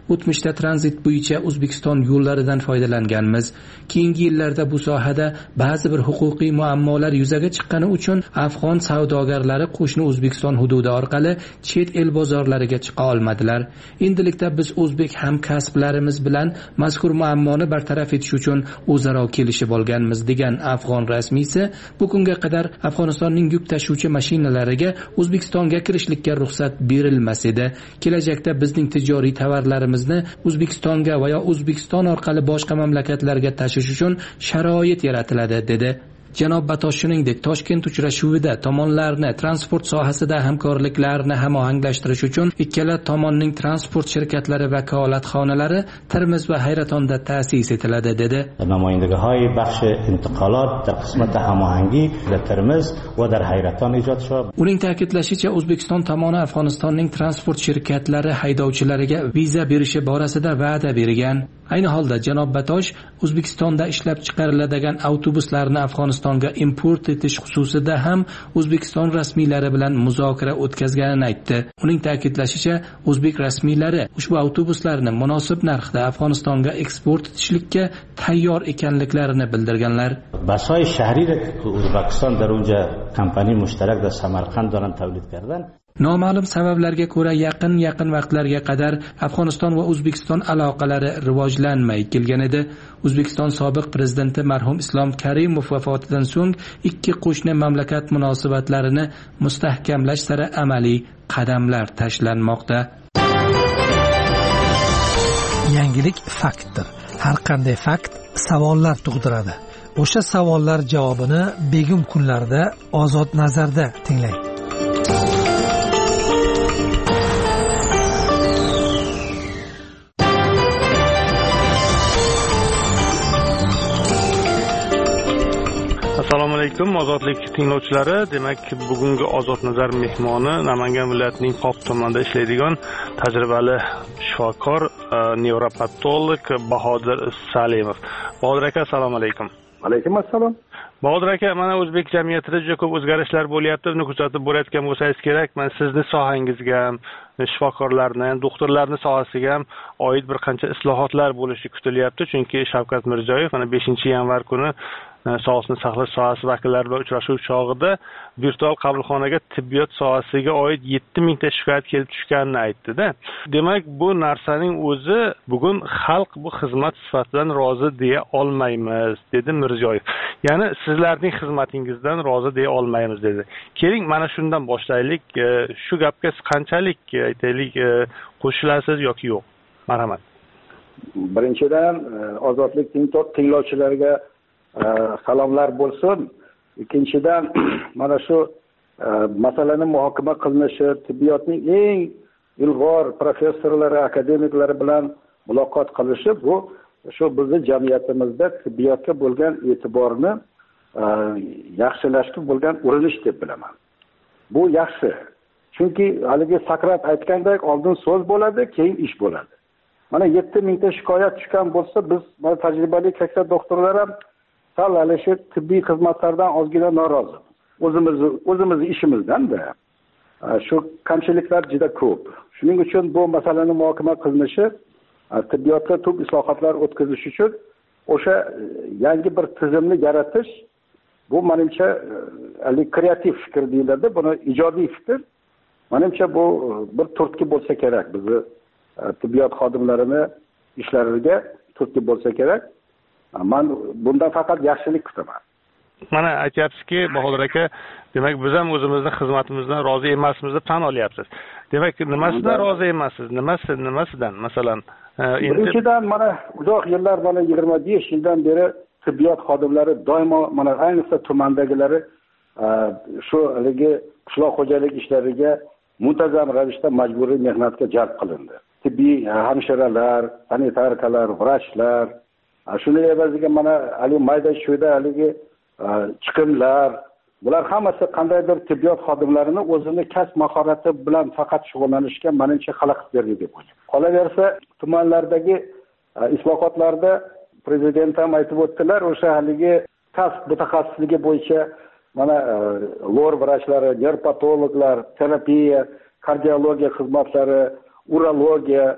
O'tmishda tranzit bo'yicha O'zbekiston yo'llaridan foydalanganmiz. Keyingi yillarda bu sohada ba'zi bir huquqiy muammolar yuzaga chiqqani uchun afg'on savdogarlari qo'shni O'zbekiston hududi orqali chet el bozorlariga chiqa olmadilar. Endilikda biz o'zbek hamkasblarimiz bilan mazkur muammoni bartaraf etish uchun o'zaro kelishib olganmiz, degan afg'on rasmiysi bu kunga qadar Afg'onistonning yuk tashuvchi mashinalariga O'zbekistonga kirishlikka ruxsat berilmas edi. Kelajakda bizning tijoriy tovarlarimizni O'zbekistonga va O'zbekiston orqali boshqa mamlakatlarga tashish uchun sharoit yaratiladi, dedi. Janob Batosh shuningdek Toshkent uchrashuvida tomonlarni transport sohasida hamkorliklarni hamohanglashtirish uchun ikkala tomonning transport shirkatlari vakolatxonalari Termiz va Hayratonda ta'sis etiladi, dedi. نمایندگی‌های بخش انتقالات در قسمت هماهنگی در ترمز و در حیرتان ایجاد شد. Uning ta'kidlashicha, O'zbekiston tomoni Afg'onistonning transport shirkatlari haydovchilariga viza berishi borasida va'da bergan. Ayni holda janob Batosh O'zbekistonda ishlab chiqariladigan avtobuslarni Afg'onistonga import etish xususida ham O'zbekiston rasmiylari bilan muzokara o'tkazganini aytdi. Uning ta'kidlashicha, o'zbek rasmiylari ushbu avtobuslarni munosib narxda Afg'onistonga eksport etishlikka tayyor ekanliklarini bildirganlar. بس‌های شهری که ازبکستان در اونجا کمپانی مشترک در سمرقند دارن تولید کردن. Noma'lum sabablarga ko'ra yaqin vaqtlarga qadar Afg'oniston va O'zbekiston aloqalari rivojlanmay kelgan edi. O'zbekiston sobiq prezidenti marhum Islom Karimov vafotidan so'ng ikki qo'shni mamlakat munosabatlarini mustahkamlash sari amaliy qadamlar tashlanmoqda. Yangilik faktdir. Har qanday fakt savollar tug'diradi. O'sha savollar javobini begum kunlarda Ozod nazarda tinglang. Assalomu alaykum ozodlik tinglovchilari. Demak, bugungi Ozod nazar mehmoni Namangan viloyatining Qoq tumanida ishlaydigan tajribali shifokor, nevropatolog Bahodir Salimov. Bahodir aka, assalomu alaykum. Alaykum assalom. Bahodir aka, mana o'zbek jamiyatida juda ko'p o'zgarishlar bo'lyapti. Buni kuzatib borayotgan bo'lsangiz kerak. Men sizni sohangizga ham, shifokorlarni, doktorlarni sohasiga ham oid bir qancha islohotlar bo'lishi kutilyapti. Chunki Shavkat Mirziyoyev mana 5-yanvar kuni Sog'liqni saqlash sohasi vakillari bilan uchrashuv chog'ida virtual qabulxonaga tibbiyot sohasiga oid 7000 ta shikoyat kelib tushganini aytdi-da. Demak, bu narsaning o'zi bugun xalq bu xizmat sifatidan rozi deya olmaymiz, dedi Mirziyoyev. Ya'ni sizlarning xizmatingizdan rozi deya olmaymiz dedi. Keling, mana shundan boshlaylik. Shu gapga qanchalik aytaylik qo'shilasiz yoki yo'q? Marhamat. Birinchidan ozodlik tinglovchilariga salomlar bo'lsin. Ikkinchidan mana shu masalani muhokama qilinishi, tibbiyotning eng ilg'or professorlari, akademiklari bilan muloqot qilishi, bu shu bizning jamiyatimizda tibbiyotga bo'lgan e'tiborni yaxshilashga bo'lgan urinish deb bilaman. Bu yaxshi. Chunki haligi Sokrat aytgandek, oldin so'z bo'ladi, keyin ish bo'ladi. Mana 7000 ta shikoyat tushgan bo'lsa, biz mana tajribali keksa doktorlar ham sal shu tibbiy xizmatlardan ozgina norozi. O'zimiz ishimizdan-da. Shu kamchiliklar juda ko'p. Shuning uchun bu masalani muhokama qilinishi, tibbiyotga tub islohotlar o'tkazish uchun o'sha yangi bir tizimni yaratish, bu menimcha kreativ fikr deyiladi, buni ijodiy fikr. Menimcha bu bir turtki bo'lsa kerak, bizni tibbiyot xodimlarini ishlariga turtki bo'lsa kerak. Men bundan faqat yaxshilik kutaman. Mana aytyapsizki, Bahodir aka, demak biz ham o'zimizning xizmatimizdan rozi emasmiz deb tan olyapsiz. Demak, nimasidan rozi emassiz? Nimasidan? Masalan, birinchidan mana uzoq yillar, mana 25 yildan beri tibbiyot xodimlari doimo mana ayniqsa tumandagilari shu haligi qishloq xo'jalik ishlariga muntazam ravishda majburiy mehnatga jalb qilindi. Tibbiy hamshiralar, sanitarkalar, vrachlar, shuni evaziga mana hali mayda shuyda haligi chiqimlar, bular hammasi qandaydir tibbiyot xodimlarini o'zini kasb mahorati bilan faqat shug'ullanishga menimcha xalaqit berdi deb o'ylayman. Qolaversa, tumanlardagi islohotlarda prezident ham aytib o'tdilar, o'sha haligi kasb mutaxassisligi bo'yicha mana lor vrachlari, nevropatologlar, terapiya, kardiologiya xizmatlari, urologiya,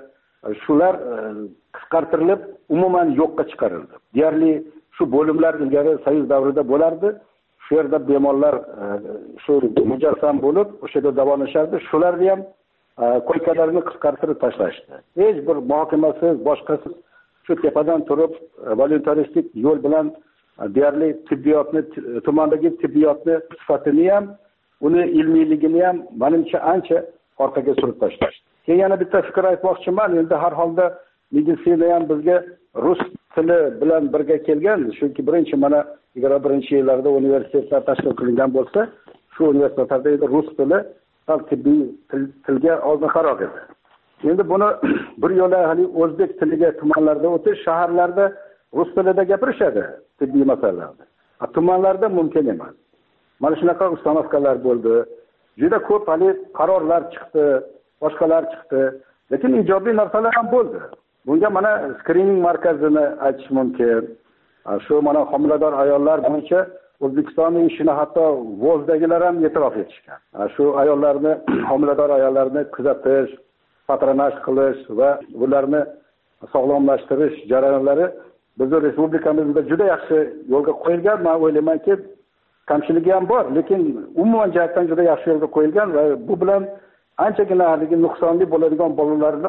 shular qisqartirilib umuman yo'qqa chiqarildi. Deyarli shu bo'limlar ilgari soyuz davrida bo'lardi. Shu yerda bemorlar shu mujassam bo'lib, o'sha yerda davolashardi. Shularni ham koykalarni qisqartirib tashlashdi. Hech bir muhokamasiz, boshqasiz shu tepadan turib voluntaristik yo'l bilan deyarli tibbiyotni, tumandagi tibbiyotni sifatini ham, uni ilmiyligini ham menimcha ancha orqaga surib tashlashdi. Keyin yana bitta fikr aytmoqchiman. Endi har holda meditsina ham bizga rus tili bilan birga kelgan. Chunki birinchi mana 21-yillarda universitetlar tashkil qilingan bo'lsa, shu universitetlarda endi rus tili tibbiy tilga oldinroq edi. Endi buni bir yo'la hali o'zbek tiliga tumanlarda o'tish, shaharlarda rus tilida gapirishadi tibbiy masalalarda. Tumanlarda mumkin emas. Mana shunaqa ustanovkalar bo'ldi. Juda ko'p hali qarorlar chiqdi, boshqalar chiqdi. Lekin ijobiy narsalar ham bo'ldi. Bunga mana skrining markazini aytish mumkin. Shu mana homilador ayollar bo'yicha O'zbekistonning ishini hatto Vozdagilar ham e'tirof etishgan. Shu ayollarni, homilador ayollarni kuzatish, patronaj qilish va ularni sog'lomlashtirish jarayonlari bizning respublikamizda juda yaxshi yo'lga qo'yilgan. Men o'ylaymanki, kamchiligi ham bor, lekin umuman jihatdan juda yaxshi yo'lga qo'yilgan va bu bilan anchagina nuqsonli bo'ladigan bolalarni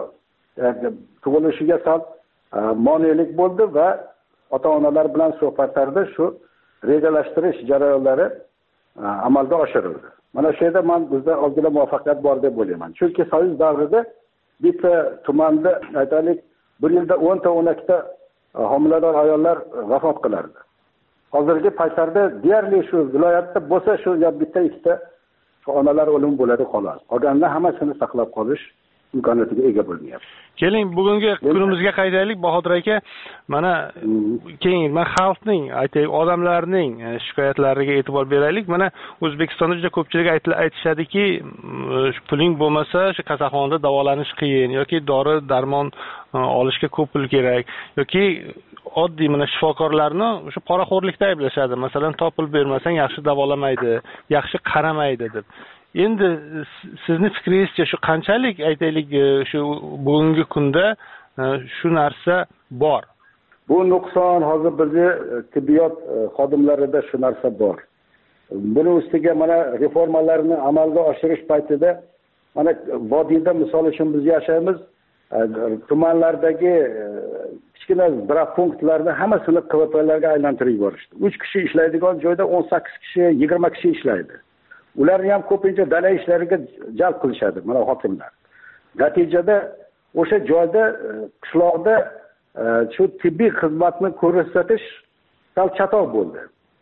tug'ilishiga sal monelik bo'ldi va ota-onalar bilan suhbatlarda shu rejalashtirish jarayonlari amalga oshirildi. Mana shu yerda men bizda ozgina muvaffaqiyat bor deb o'ylayman. Chunki soyuz davrida bitta tumanda aytaylik, bir yilda 10 ta 12 ta homilador ayollar vafot qilardi. Hozirgi paytlarda deyarli shu viloyatda bo'lsa shu bitta ikkita onalar o'lim bo'ladi xolos. Qolganlar hammasini saqlab qolish imkoniyatiga ega bo'lmayapti. Keling, bugungi kunimizga qaytaylik, Bahodir aka. Mana keyin men xalqning, aytaylik, odamlarning shikoyatlariga e'tibor beraylik. Mana O'zbekistonda juda ko'pchilik aytishadiki, puling bo'lmasa, shu kasalxonada davolanish qiyin yoki dori darmon olishga ko'p pul kerak yoki oddiy mana shifokorlarni o'sha poraxo'rlikda ayblashadi. Masalan, topil bermasang yaxshi davolamaydi, yaxshi qaramaydi deb. Endi sizni fikringizcha shu qanchalik aytaylik shu bugungi kunda shu narsa bor? Bu nuqson hozir bizning tibbiyot xodimlarida shu narsa bor. Buni ustiga mana reformalarni amalga oshirish paytida mana vodiyda misol uchun biz yashaymiz, tumanlardagi kichkina ziraat punktlarni hammasini QVPlarga aylantirib yuborishdi. 3 kishi ishlaydigan joyda 18 kishi, 20 kishi ishlaydi. Ularni ham ko'pincha dala ishlariga jalb qilishadi mana hokimlar. Natijada o'sha joyda qishloqda shu tibbiy xizmatni ko'rsatish sal chatoq bo'ldi.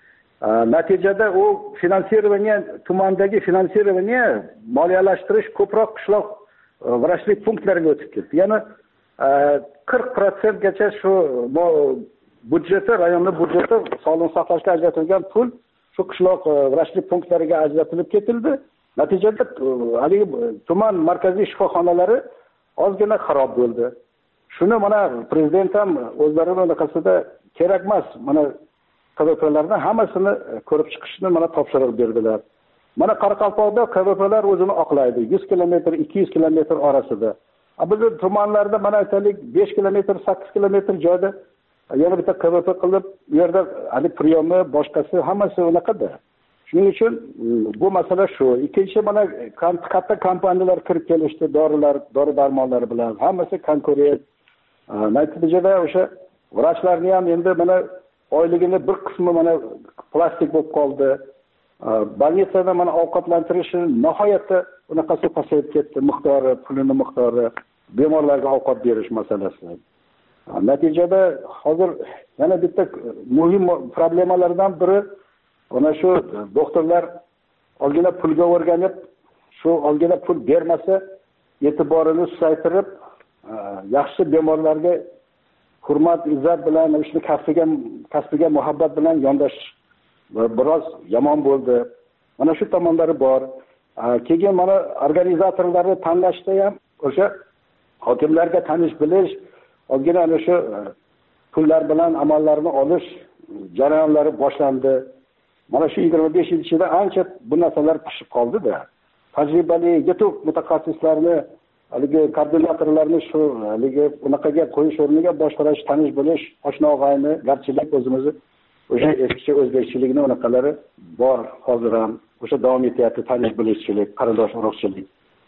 Natijada u finansирование, tumandagi finansирование moliyalashtirish ko'proq qishloq vrachlik punktlariga o'tib ketdi. Ya'ni 40% gacha shu budjeti, rayonning budjeti sog'liqni saqlashga ajratilgan pul shu qishloq vrachlik punktlariga ajratilib ketildi. Natijada haligi tuman markaziy shifoxonalari ozgina xarob bo'ldi. Shuni mana prezident ham o'zlarining naqasida kerak emas, mana QVPlarning hammasini ko'rib chiqishni mana topshiriq berdilar. Mana Qoraqalpoqda QVPlar o'zini oqlaydi, 100 kilometr, 200 kilometr orasida. Biz tumanlarda mana aytaylik 5 kilometr, 8 kilometr joyda yana bitta QVP qilib, u yerda hali priyomi, boshqasi hammasi unaqada. Shuning uchun bu masala shu. Ikkinchi mana katta kompaniyalar kirib kelishdi, dori darmonlar bilan. Hammasi konkurent. Natijada o'sha vrachlarni ham endi mana oyligini bir qismi mana plastik bo'lib qoldi. Bolnitsada mana ovqatlantirish nihoyatda unaqasi pasayib ketdi, miqdori, pulining miqdori, bemorlarga ovqat berish masalasi. Natijada hozir yana bitta muhim problemalardan biri ona shu doktorlar olgina pulga o'rganib, shu olgina pul bermasa e'tiborini susaytirib, yaxshi bemorlarga hurmat, izzat bilan o'shni kasbiga muhabbat bilan yondash biroz yomon bo'ldi. Mana shu tomonlari bor. Keyin mana organizatorlarni tanlashda ham o'sha hokimlarga tanish bilish, ozgina ana shu pullar bilan amallarni olish jarayonlari boshlandi. Mana shu 25-yilda ancha bu narsalar pishib qoldi-da. Tajribali, yetuk mutaxassislarni haligi koordinatorlarni shu haligi unaqaga qo'yish o'rniga bosh vrach tanish bo'lish, oshna og'ayni, garchilik o'zimizni o'sha eskicha o'zbekchilikni unaqalari bor hozir ham. O'sha davom etyapti, tanish bilishchilik, qarindosh urug'chilik.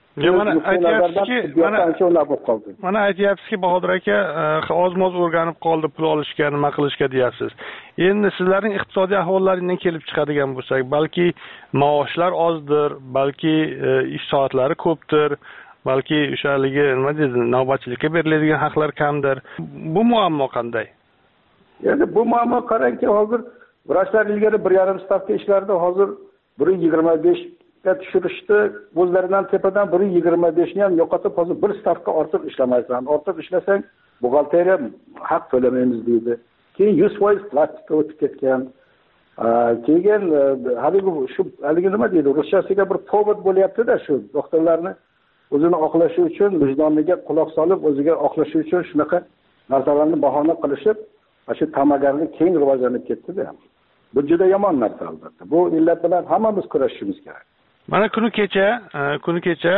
Mana aytyapsizki, Bahodir aka oz-moz o'rganib qoldi, pul olishga, nima qilishga deyapsiz. Endi sizlarning iqtisodiy ahvollaringdan kelib chiqadigan bo'lsak, balki maoshlar ozdir, balki ish soatlari ko'pdir, balki o'shaligi nima deydi, navbatchilikka beriladigan haqlar kamdir. Bu muammo qanday? Endi bu muammo qarangki, hozir vrachlar ilgari 1,5 stavka ishlardi, hozir 1,25 tushirishdi, o'zlaridan tepadan 1,25 ni ham yo'qotib, hozir 1 stavka ortiq ishlamaysan. Ortiq ishlasang, buxgalteriya haq to'lamaymiz deydi. Keyin 100% plastikka o'tib ketgan. Keyin haligi nima deydi, ruschasiga bir povod bo'lyapti-da, shu doktorlarni o'zini oqlashi uchun, vijdoniga quloq solib, o'ziga oqlashi uchun shunaqa narsalarni bahona qilishib, shu ta'magarlik keng rivojlanib ketdi-da. Bu juda yomon narsa albatta. Bu illat bilan hammamiz kurashishimiz kerak. Mana kuni kecha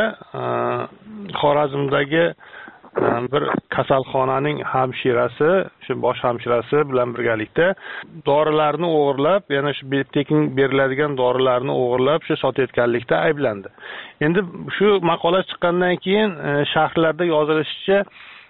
Xorazmdagi bir kasalxonaning hamshirasi, shu bosh hamshirasi bilan birgalikda dorilarni o'g'irlab, yana shu tekin beriladigan dorilarni o'g'irlab, shu sotayotganlikda ayblandi. Endi shu maqola chiqqandan keyin sharhlarda yozilishicha,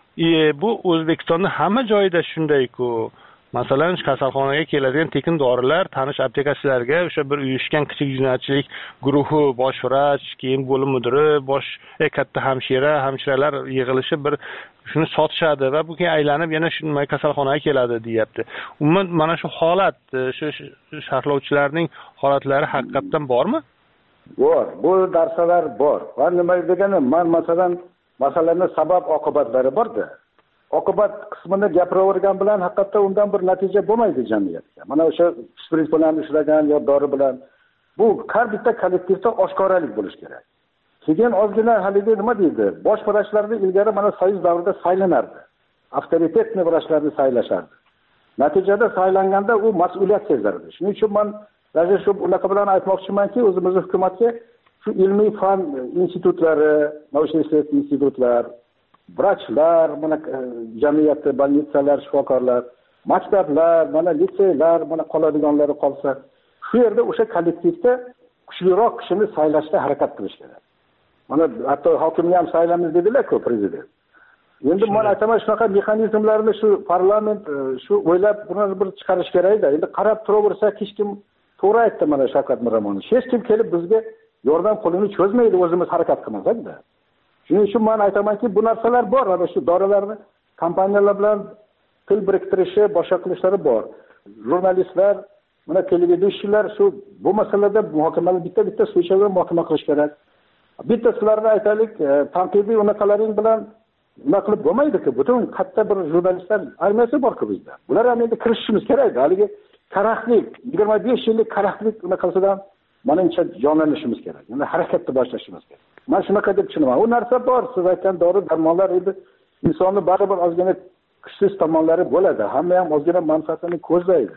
bu O'zbekistonning hamma joyida shunday-ku. Masalan, kasalxonaga keladigan tekin dorilar tanish aptekachilarga o'sha bir uyushgan kichik jinoyatchilik guruhi bosh vrach, keyin bo'lim mudiri, katta hamshiralar yig'ilishib bir shuni sotishadi va bu keyin aylanib yana shu kasalxonaga keladi, deyapti. Umuman mana shu holat, shu sharhlovchilarning holatlari haqiqatan bormi? Bor. Bu narsalar bor. Va nima deganim, men masalaning sabab oqibatlari bor-da. Oqibat qismini gapiravergan bilan haqiqatda undan bir natija bo'lmaydi jamiyatga. Mana o'sha spirit bilan ishlagan yo dori bilan bu har bitta kollektivda oshkoralik bo'lishi kerak. Keyin ozgina haligi nima deydi? Bosh vrachlarni ilgari mana soyuz davrida saylanardi. Avtoritetni vrachlarni saylashardi. Natijada saylanganda u mas'uliyat sezardi. Shuning uchun men hozir shu unaqa bilan aytmoqchimanki, o'zimizning hukumatga shu ilmiy fan institutlari, naushniy institutlar, vrachlar, mana jamiyatda bolnitsalar, shifokorlar, maktablar, mana litseylar, mana qoladiganlari qolsa, shu yerda o'sha kollektivda kuchliroq kishini saylashga harakat qilish kerak. Mana hatto hokimni ham saylaymiz dedilar-ku prezident. Endi men aytaman, shunaqa mexanizmlarni shu parlament shu o'ylab buni bir chiqarish kerak-da. Endi qarab turaversak, hech kim to'g'ri aytdi mana Shavkat Miromonovich. Hech kim kelib bizga yordam qo'lini cho'zmaydi, o'zimiz harakat qilmasak-da. Shuning uchun men aytamanki, bu narsalar bor, ana shu dorilarni kompaniyalar bilan til biriktirishi, boshqa qilishlari bor. Jurnalistlar, mana televideniyachilar shu bu masalada muhokamani bitta suvchaga muhokama qilish kerak. Bitta sizlarga aytaylik, tanqidiy unaqalaring bilan nima qilib bo'lmaydi-ku. Butun katta bir jurnalistlar armiyasi bor-ku bizda. Ular ham endi kirishishimiz kerak. Haligi karaxtlik, 25 yillik karaxtlik unaqasidan menimcha jonlanishimiz kerak. Endi harakatni boshlashimiz kerak. Men shunaqa deb tushunaman. U narsa bor, siz aytgan dori darmonlar edi. Insonni baribir ozgina kuchsiz tomonlari bo'ladi. Hamma ham ozgina manfaatini ko'zlaydi.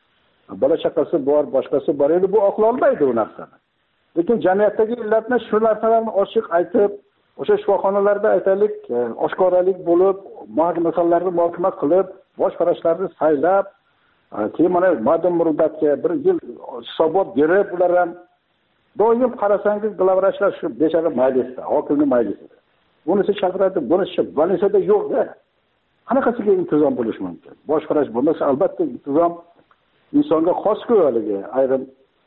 Bola chaqasi bor, boshqasi bor edi, bu oqlolmaydi u narsani. Lekin jamiyatdagi illatni shu narsalarni ochiq aytib, o'sha shifoxonalarda aytaylik, oshkoralik bo'lib, masallarni muhokama qilib, bosh vrachlarni saylab, keyin mana madam murdatga bir yil hisobot berib, ular ham doim qarasangiz glavvrachlar shu bechara majlisda, hokimning majlisida. Bunisi chaqiradi, bunisi bo'lmasa yo'q-da. Qanaqasiga intizom bo'lish mumkin? Bosh vrach bo'lmasa albatta intizom insonga xos-ku, haligi ayrim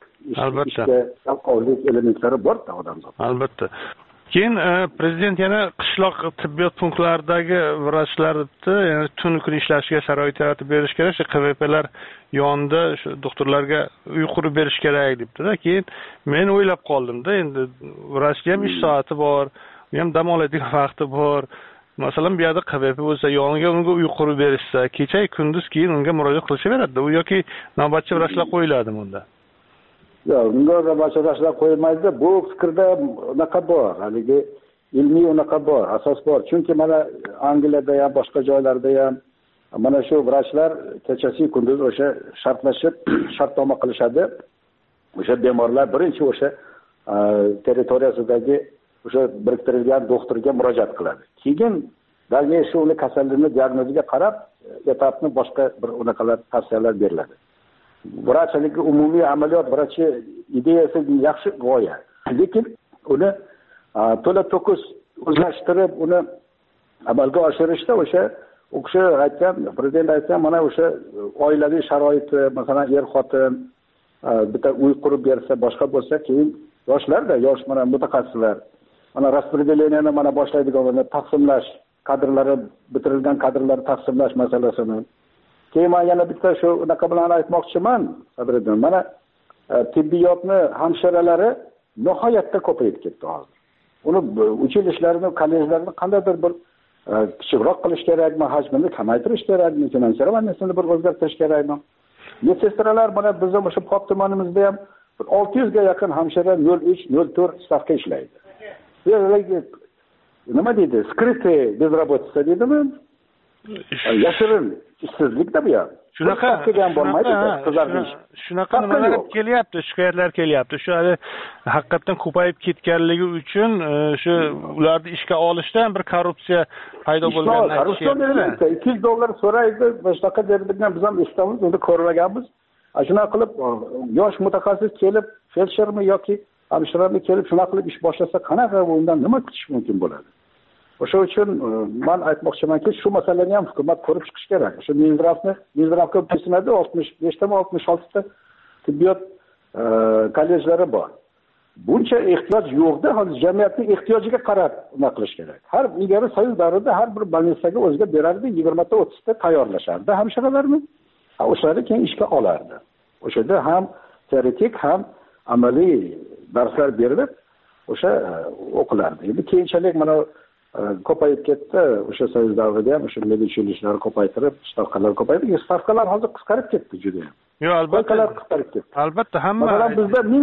albatta yalqovlik elementlari bor-da odamzod. Albatta. Keyin prezident yana qishloq tibbiyot punktlaridagi vrachlarni yana tun kun ishlashiga sharoit yaratib berish kerak, shu QVPlar yonida shu doktorlarga uy qurib berish kerak debdi-da. Keyin men o'ylab qoldim-da, endi vrachga ham ish soati bor, u ham dam oladigan vaqti bor. Masalan, bu yerda QVP bo'lsa, yoniga unga uy qurib berishsa, kecha kunduz keyin unga murojaat qilishaveradi. U yoki navbatchi vrachlar qo'yiladi bunda. Yo'q, unga vrachlar qo'yilmaydi. Bu fikrda unaqa bor, haligi ilmiy unaqa bor, asos bor. Chunki mana Angliyada ham boshqa joylarda ham mana shu vrachlar kechasi kunduz o'sha shartlashib, shartnoma qilishadi. O'sha bemorlar birinchi o'sha territoriyasidagi o'sha biriktirilgan doktorga murojaat qiladi. Keyin dalniy uni kasalligini diagnoziga qarab etapni boshqa bir unaqalar tavsiyalar beriladi. Vrach haligi umumiy amaliyot vrachi ideyasi yaxshi g'oya. Lekin uni to'la to'kis o'zlashtirib uni amalga oshirishda o'sha u kishi aytgan, prezident aytgan, mana o'sha oilaviy sharoiti, masalan, er-xotin bitta uy qurib bersa, boshqa bo'lsa, keyin yosh mana mutaxassislar mana распределениeni mana boshlaydiganlarni taqsimlash, kadrlari bitirilgan kadrlarni taqsimlash masalasini. Keyin men yana bitta shu unaqa bilan aytmoqchiman, qadrdon. Mana tibbiyotni hamshiralari nihoyatda ko'payib ketdi hozir. Uni uchilishlarni, kollejlarni qandaydir bir kichikroq qilish kerakmi, hajmini kamaytirish kerakmi, finansiyalanisini bir o'zgartirish kerakmi? Medsestralar mana bizning o'sha Pop tumanimizda ham 600 ga yaqin hamshira 03-04 stavka ishlaydi. Nima deydi? Skrytniy bezraботица deydimi? Yashirin ishsizlikda bu ham. Shunaqa nimalar kelyapti, shikoyatlar kelyapti. Shu haqiqatan ko'payib ketganligi uchun shu ularni ishga olishda bir korrupsiya paydo bo'lganini aytishyapti. $200 so'raydi, boshqa derdigan biz ham eshitamiz, uni ko'rmaganmiz. Shunaqa qilib yosh mutaxassis kelib, feldshermi yoki hamshirami kelib shunaqa qilib ish boshlasa, qanaqa undan nima kutish mumkin bo'ladi? O'sha uchun men aytmoqchimanki, shu masalani ham hukumat ko'rib chiqish kerak. O'sha Minzdravga bisimada 65 ta 66 ta tibbiyot kollejlari bor. Buncha ehtiyoj yo'qda, hozir jamiyatning ehtiyojiga qarab nima qilish kerak. Har ilgari Soyuz davrida har bir больницаga o'ziga berardi, 20 ta 30 ta tayyorlashardi hamshiralarni. O'shalarni keyin ishga olardi. O'shada ham teoretik ham amaliy darslar berilib, o'sha o'qilardi. Endi keyinchalik mana ko'payib ketdi. O'sha Soyuz davrida ham o'sha meditsilishlar ko'paytirib, stavkalar ko'paydi. Stavkalar hozir qisqarib ketdi juda ham. Yo'q, albatta qisqarib ketdi. Albatta hamma. Masalan, bizda 1000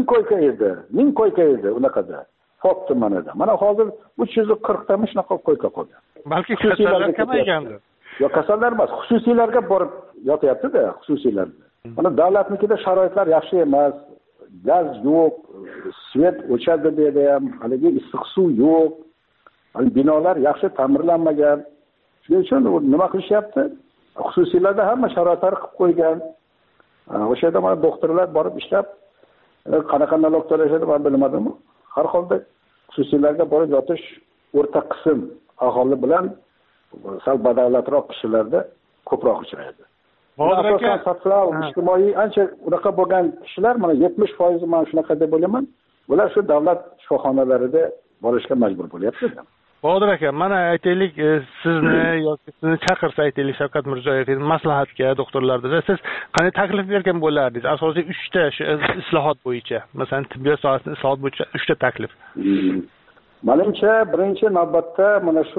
koyka edi unaqada. Pop tumanida. Mana hozir 340 tami shunaqa koyka qolgan. Balki kasallar kamaygandir. Yo'q, kasallar emas, xususiylarga borib yotyapti-da, xususiylarda. Mana davlatnikida sharoitlar yaxshi emas. Gaz yo'q, svet o'chadi deydi ham, haligi issiq suv yo'q. Binolar yaxshi ta'mirlanmagan. Shuning uchun nima qilishyapti? Xususiylarda hamma sharoitlar qilib qo'ygan. O'sha yerda mana doktorlar borib ishlab, qanaqa nalog to'lashadi men bilmadim. Har holda xususiylarga borib yotish o'rta qism aholi bilan sal badavlatroq kishilarda ko'proq uchraydi. Hozir aka ijtimoiy ancha unaqa bo'lgan kishilar mana 70% men shunaqa deb o'ylayman. Bular shu davlat shifoxonalarida borishga majbur bo'lyapti. Bodir aka, mana aytaylik, sizni yoki sizni chaqirsa aytaylik Shavkat Mirziyoyev maslahatga doktorlarda siz qanday taklif bergan bo'lardingiz? Asosiy 3 ta shu islohot bo'yicha, masalan, tibbiyot sohasini islohot bo'yicha 3 ta taklif. Menimcha, birinchi navbatda mana shu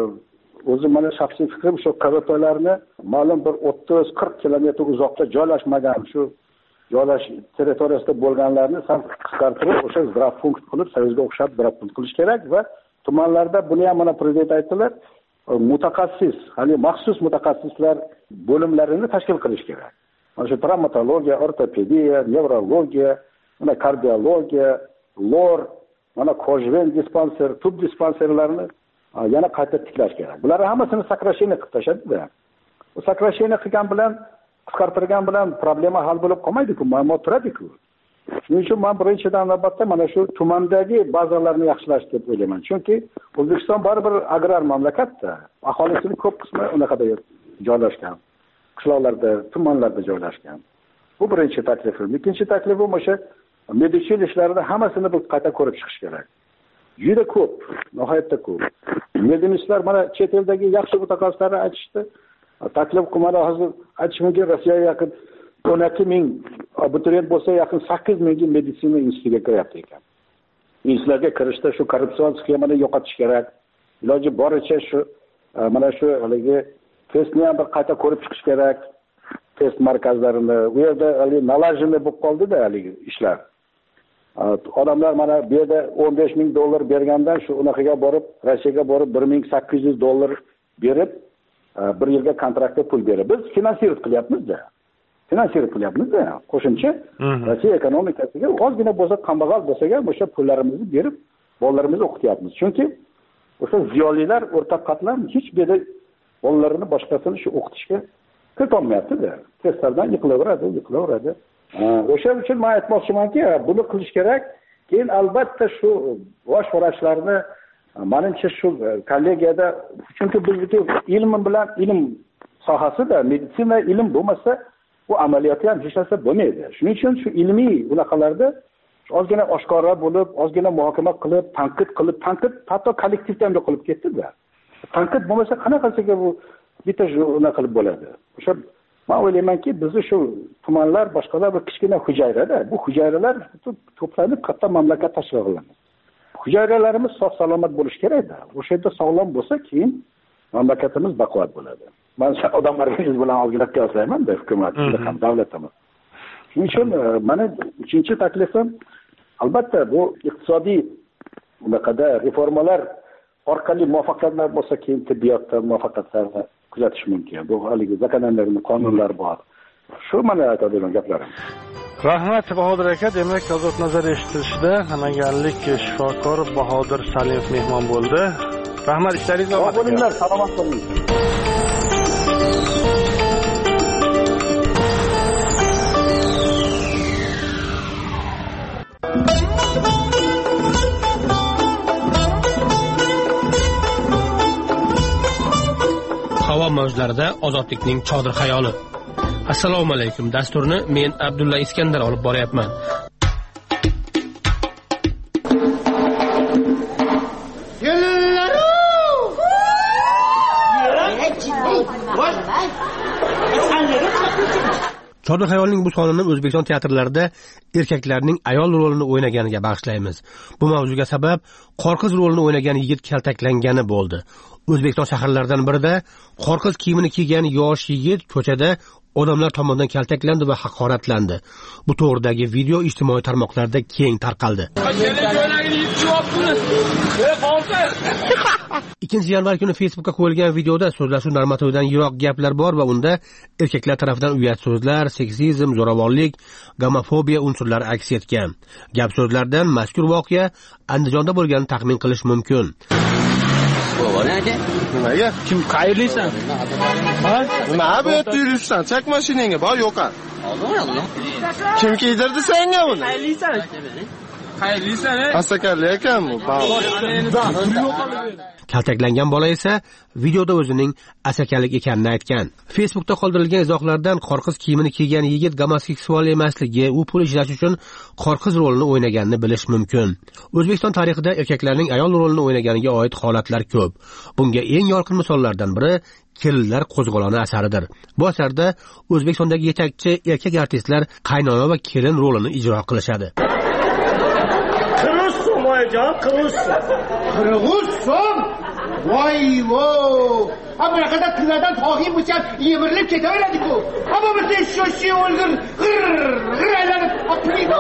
o'zim mana shaxsiy fikrim shu QVPlarni ma'lum bir 30-40 kilometr uzoqda joylashmagan shu joylash territoriyasida bo'lganlarni sal qisqartirib, o'sha zdravpunkt qilib, Soyuzga o'xshab zdravpunkt qilish kerak va tumanlarda buni ham mana prezident aytdilar, mutaxassis, hali maxsus mutaxassislar bo'limlarini tashkil qilish kerak. Mana shu travmatologiya, ortopediya, nevrologiya, mana kardiologiya, lor, mana kojven dispanser, tub dispanserlarni yana qayta tiklash kerak. Bularni hammasini сокращение qilib tashladida. Bu сокращение qilgan bilan, qisqartirgan bilan problema hal bo'lib qolmaydi-ku, muammo turadi-ku. Shuning uchun men birinchidan navbatda mana shu tumandagi bazalarni yaxshilash deb o'ylayman. Chunki O'zbekiston baribir agrar mamlakatda, aholisining ko'p qismi unaqada joylashgan. Qishloqlarda, tumanlarda joylashgan. Bu birinchi taklifim. Ikkinchi taklifim o'sha meditsin ishlarini hammasini bir qayta ko'rib chiqish kerak. Juda ko'p, nihoyatda ko'p. Meditsinlar mana chet eldagi yaxshi mutaxassislar aytishdi. Taklif qilmadi hozir aytish mumkin Rossiyaga yaqin 12,000 abituriyent bo'lsa, yaqin 8,000 meditsina institutiga kiryapti ekan. Institutlarga kirishda shu korrupsion sxemani yo'qotish kerak. Iloji boricha shu mana shu haligi testni ham bir qayta ko'rib chiqish kerak. Test markazlarini, u yerda haligi nalajini bo'lib qoldi-da haligi ishlar. Odamlar mana bu yerda $15,000 bergandan shu unaqaga borib, Rossiyaga borib $1,800 berib, bir yilga kontraktga pul berib, biz finansировать qilyapmiz-da. Qo'shimcha Rossiya ekonomikasiga ozgina bo'lsa, kambag'al bo'lsa ham o'sha pullarimizni berib, bolalarimizni o'qityapmiz. Chunki o'sha ziyolilar, o'rta qatlam hech bir bolalarini boshqasini shu o'qitishga kiritolmayapti-da. Testlardan yiqilaveradi. O'sha uchun men aytmoqchimanki, buni qilish kerak. Keyin albatta shu bosh vrachlarni menimcha shu kollegiyada, chunki bizniki ilm sohasida meditsina ilm bo'lmasa, bu amaliyotga ham hech narsa bo'lmaydi. Shuning uchun shu ilmiy bunaqalarda ozgina oshkora bo'lib, ozgina muhokama qilib, tanqid hatto kollektivda ham qilib ketdi-da. Tanqid bo'lmasa qanaqasiga bu bitta unaqa qilib bo'ladi. O'sha men o'ylaymanki, bizni shu tumanlar, boshqalar bir kichkina hujayralar, bu hujayralar to'planib katta mamlakat tashkil qilamiz. Hujayralarimiz sog' salomat bo'lish kerak-da. O'sha yerda sog'lom bo'lsa, keyin mamlakatimiz baquvvat bo'ladi. Men odamlarga biz bilan ozgina qiyoslayman-da, hukumat ham davlat ham. Shuning uchun mana 3-chi taklifim albatta bu iqtisodiy bunaqada reformalar orqali muvaffaqiyatlar bo'lsa, keyin tibbiyotda muvaffaqiyatlarni kuzatish mumkin. Bu haligi zakonlarning qonunlari bor. Shu mana aytadigan gaplarim. Rahmat Bahodir aka, demak Ozod nazar eshitilishida namanganlik shifokor Bahodir Salimov mehmon bo'ldi. Rahmat, ishlaringiz omadli bo'lsin. Salomat bo'ling. Havo mavjlarida ozodlikning chodir xayoli. Assalomu alaykum. Dasturni men Abdulla Iskandar olib boryapman. Chodir xayolning bu sonini O'zbekiston teatrlarida erkaklarning ayol rolini o'ynaganiga bag'ishlaymiz. Bu mavzuga sabab qorqiz rolini o'ynagan yigit kaltaklangani bo'ldi. O'zbekiston shaharlaridan birida qorqiz kiyimini kiygan yosh yigit ko'chada odamlar tomonidan kaltaklandi va haqoratlandi. Bu to'g'ridagi video ijtimoiy tarmoqlarda keng tarqaldi. 2 yanvar kuni Facebookka qo'yilgan videoda so'zlashuv normatividan yiroq gaplar bor va unda erkaklar tomonidan uyat so'zlar, seksizm, zo'ravonlik, gomofobiya unsurlari aks etgan. Gap so'zlardan mazkur voqea Andijonda bo'lganini taxmin qilish mumkin. Nimaga? Kim qayerlisan? Nima bu yerda yuribsan? Chak mashinangga bor, yo'qa. Kim kiydirdi senga uni? Qayerlisan? Asakarli ekan bu. Kaltaklangan bola esa videoda o'zining asakarlik ekanini aytgan. Facebookda qoldirilgan izohlardan qorqiz kiyimini kiygan yigit gomoseksual emasligi, u pul ishlash uchun qorqiz rolini o'ynaganini bilish mumkin. O'zbekiston tarixida erkaklarning ayol rolini o'ynaganiga oid holatlar ko'p. Bunga eng yorqin misollardan biri Kelinlar qo'zg'oloni asaridir. Bu asarda O'zbekistondagi yetakchi erkak artistlar qaynona va kelin rolini ijro qilishadi. Qirg'izson. Voy. Ama ne kadar tüylerden takip uçan yemirilip ketemedik-ku. Ama biz şu olgun gır eğlenip apını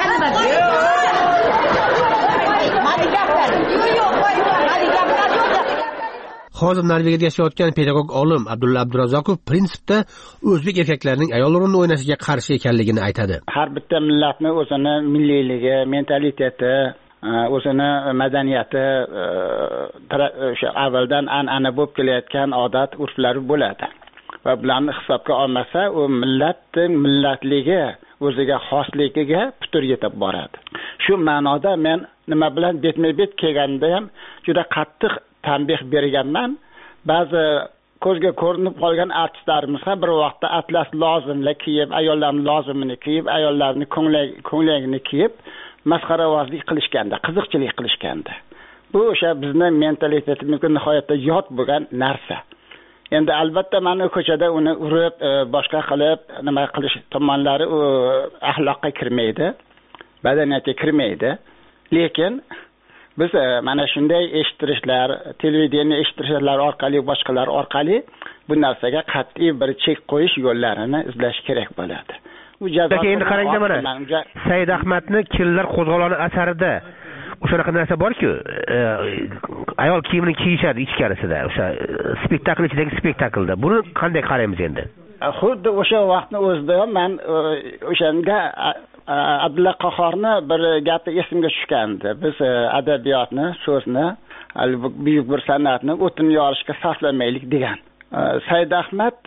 Hozir Norvegiyada yashayotgan pedagog olim Abdulla Abdurazakov prinsipda o'zbek erkaklarining ayol rolini o'ynashiga qarshi ekanligini aytadi. Har bitta millatni o'zini milliyligi, mentaliteti, o'zini madaniyati, o'sha avvaldan an'ana bo'lib kelayotgan odat, urflari bo'ladi. Va bularni hisobga olmasa, u millatligi, o'ziga xosligiga putur yetib boradi. Shu ma'noda men nima bilan betma-bet kelganda ham juda qattiq tanbeh berganman. Ba'zi ko'zga ko'rinib qolgan artistlarimiz ham bir vaqtda atlas lozimlik kiyib, ayollarning lozimini kiyib, ayollarning ko'ylagini kiyib masxaravozlik qilishganda, qiziqchilik qilishganda. Bu o'sha bizning mentalitetimizga nihoyatda yot bo'lgan narsa. Endi albatta mana ko'chada uni urib, boshqa qilib, nima qilish tomonlari axloqqa kirmaydi, badaniyatga kirmaydi. Lekin biz mana shunday eshittirishlar, televideniya eshittirishlar orqali, boshqalar orqali bu narsaga qat'iy bir chek qo'yish yo'llarini izlash kerak bo'ladi. Bu jazo. Endi qarangda mana Said Ahmadning Kelinlar qo'zg'oloni asarida o'sha narsa bor-ku, ayol kiyimini kiyishadi ichkarisida, o'sha spektakl ichidagi spektaklda. Buni qanday qaraymiz endi? Xuddi o'sha vaqtning o'zida ham men o'shanga Abdulla Qahhorni bir gapi esimga tushgandi. Biz adabiyotni, so'zni, buyuk bir san'atni o'tin yorishga sarflamaylik degan. Said Ahmad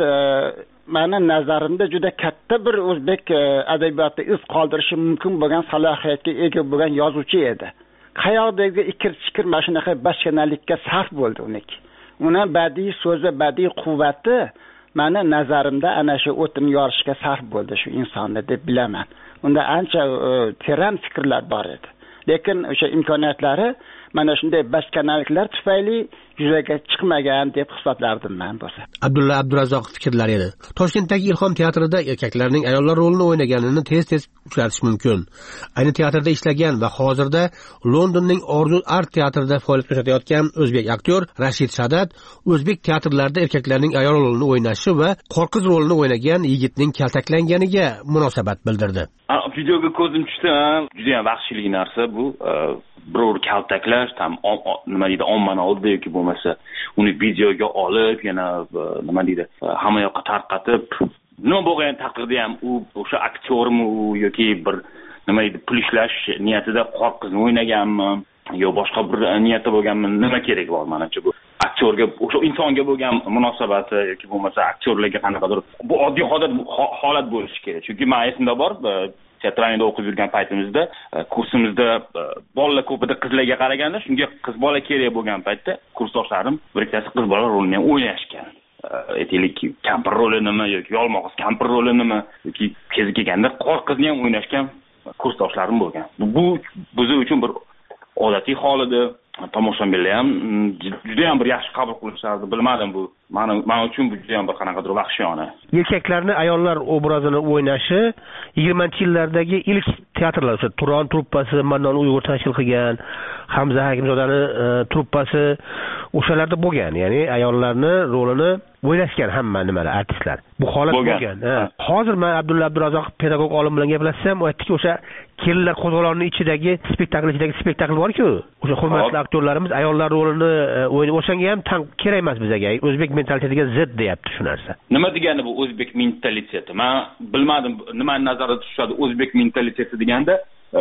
meni nazarimda juda katta bir o'zbek adabiyotida iz qoldirishi mumkin bo'lgan salohiyatga ega bo'lgan yozuvchi edi. Qayoqdagi ikir-chikir mana shunaqa bachkanalikka sarf bo'ldi uniki. Uni badiiy so'zi, badiiy quvvati meni nazarimda ana shu o'tin yorishga sarf bo'ldi shu insonni deb bilaman. Unda ancha teran fikrlar bor edi. Lekin o'sha imkoniyatlari mana shunday bachkanaliklar tufayli yuzaga chiqmagan deb hisoblardim men bo'lsa. Abdulla Abdurazzoq fikrlari edi. Toshkentdagi Ilhom teatrida erkaklarning ayollar rolini o'ynaganini tez-tez uchratish mumkin. Ayni teatrda ishlagan va hozirda Londonning Orzu Art teatrida faoliyat ko'rsatayotgan o'zbek aktyor Rashid Shadat o'zbek teatrlarida erkaklarning ayol rolini o'ynashi va qorqiz rolini o'ynagan yigitning kaltaklanganiga munosabat bildirdi. Videoga ko'zim tushdi, juda ham vahshiylik narsa bu. Biror kaltaklash, nima deydi, ommani oldida yoki bo'lmasa uni videoga olib, yana nima deydi, hamma yoqqa tarqatib, nima bo'lgan taqdirda ham u o'sha aktyormi yoki bir nima deydi, pul ishlash niyatida qorqizni o'ynaganmi yo boshqa bir niyatda bo'lganmi, nima kerak bor menimcha bu aktyorga, o'sha insonga bo'lgan munosabati yoki bo'lmasa aktyorlarga qanaqadir bu oddiy holat bo'lishi kerak. Chunki men esimda bor, teatrda o'qib yurgan paytimizda kursimizda bolalar ko'pida qizlarga qaraganda, shunga qiz bola kerak bo'lgan paytda kursdoshlarim bir ikkitasi qiz bola rolini ham o'ynashgan. Aytaylik, kampir rolinimi yoki yolmog'iz kampir rolinimi yoki kezi kelganda qor qizni ham o'ynashgan kursdoshlarim bo'lgan. Bu biz uchun bir odatiy hol edi. Tomoshabinlar ham juda ham bir yaxshi qabul qilishardi. Bilmadim, bu men uchun bu juda ham bir qanaqadir vahshiyona. Erkaklarni ayollar obrazini o'ynashi 20-yillardagi ilk teatrlar, o'sha Turon truppasi, Mannon Uyg'ur tashkil qilgan, Hamza Hakimzodani truppasi o'shalarda bo'lgan. Ya'ni ayollarni rolini o'ynashgan hamma nimalar, artistlar. Bu holat bo'lgan. Hozir men Abdulla Abdurazzoq pedagog olim bilan gaplashsam, u aytdiki, o'sha kelinlar qo'zg'olonining ichidagi spektakl bor-ku, o'sha hurmatli aktyorlarimiz ayollar rolini o'ynab, o'shanga ham kerak emas bizga. O'zbek mentalitetiga zid deyapti shu narsa. Nima degani bu o'zbek mentaliteti? Men bilmadim, nima nazarda tutishadi o'zbek mentaliteti deganda,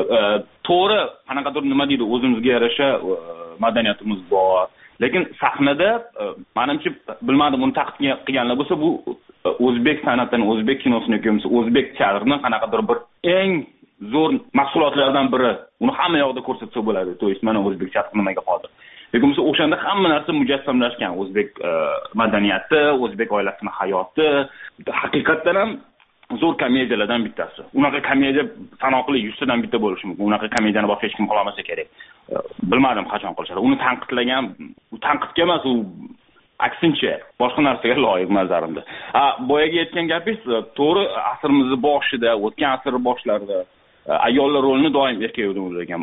to'g'ri, qanaqadir nima deydi, o'zimizga yarasha madaniyatimiz bor. Lekin sahnada menimcha bilmadim, uni taqdim qilganlar bo'lsa, bu o'zbek san'atini, o'zbek kinosini yoki o'zbek teatrini qanaqadir bir eng zo'r mahsulotlardan biri. Uni hamma yoqda ko'rsatsa bo'ladi. To'yis mana o'zbek teatri nimaga qodir. Lekin biz o'shanda hamma narsa mujassamlashgan. O'zbek madaniyati, o'zbek oilasini hayoti, haqiqatan ham zo'r komediyalardan bittasi. Unaqa komediya sanoqli 100 tadan bitta bo'lishi mumkin. Unaqa komediyani boshqa hech kim qilolmasa kerak. Bilmadim qachon qilishadi. Uni tanqidlagan, u tanqidga emas, u aksincha boshqa narsaga loyiq nazarimda. Boyaga aytgan gapingiz to'g'ri, asrimizni boshida, o'tgan asr boshlarida ayollar rolini doim erkak o'ynagan.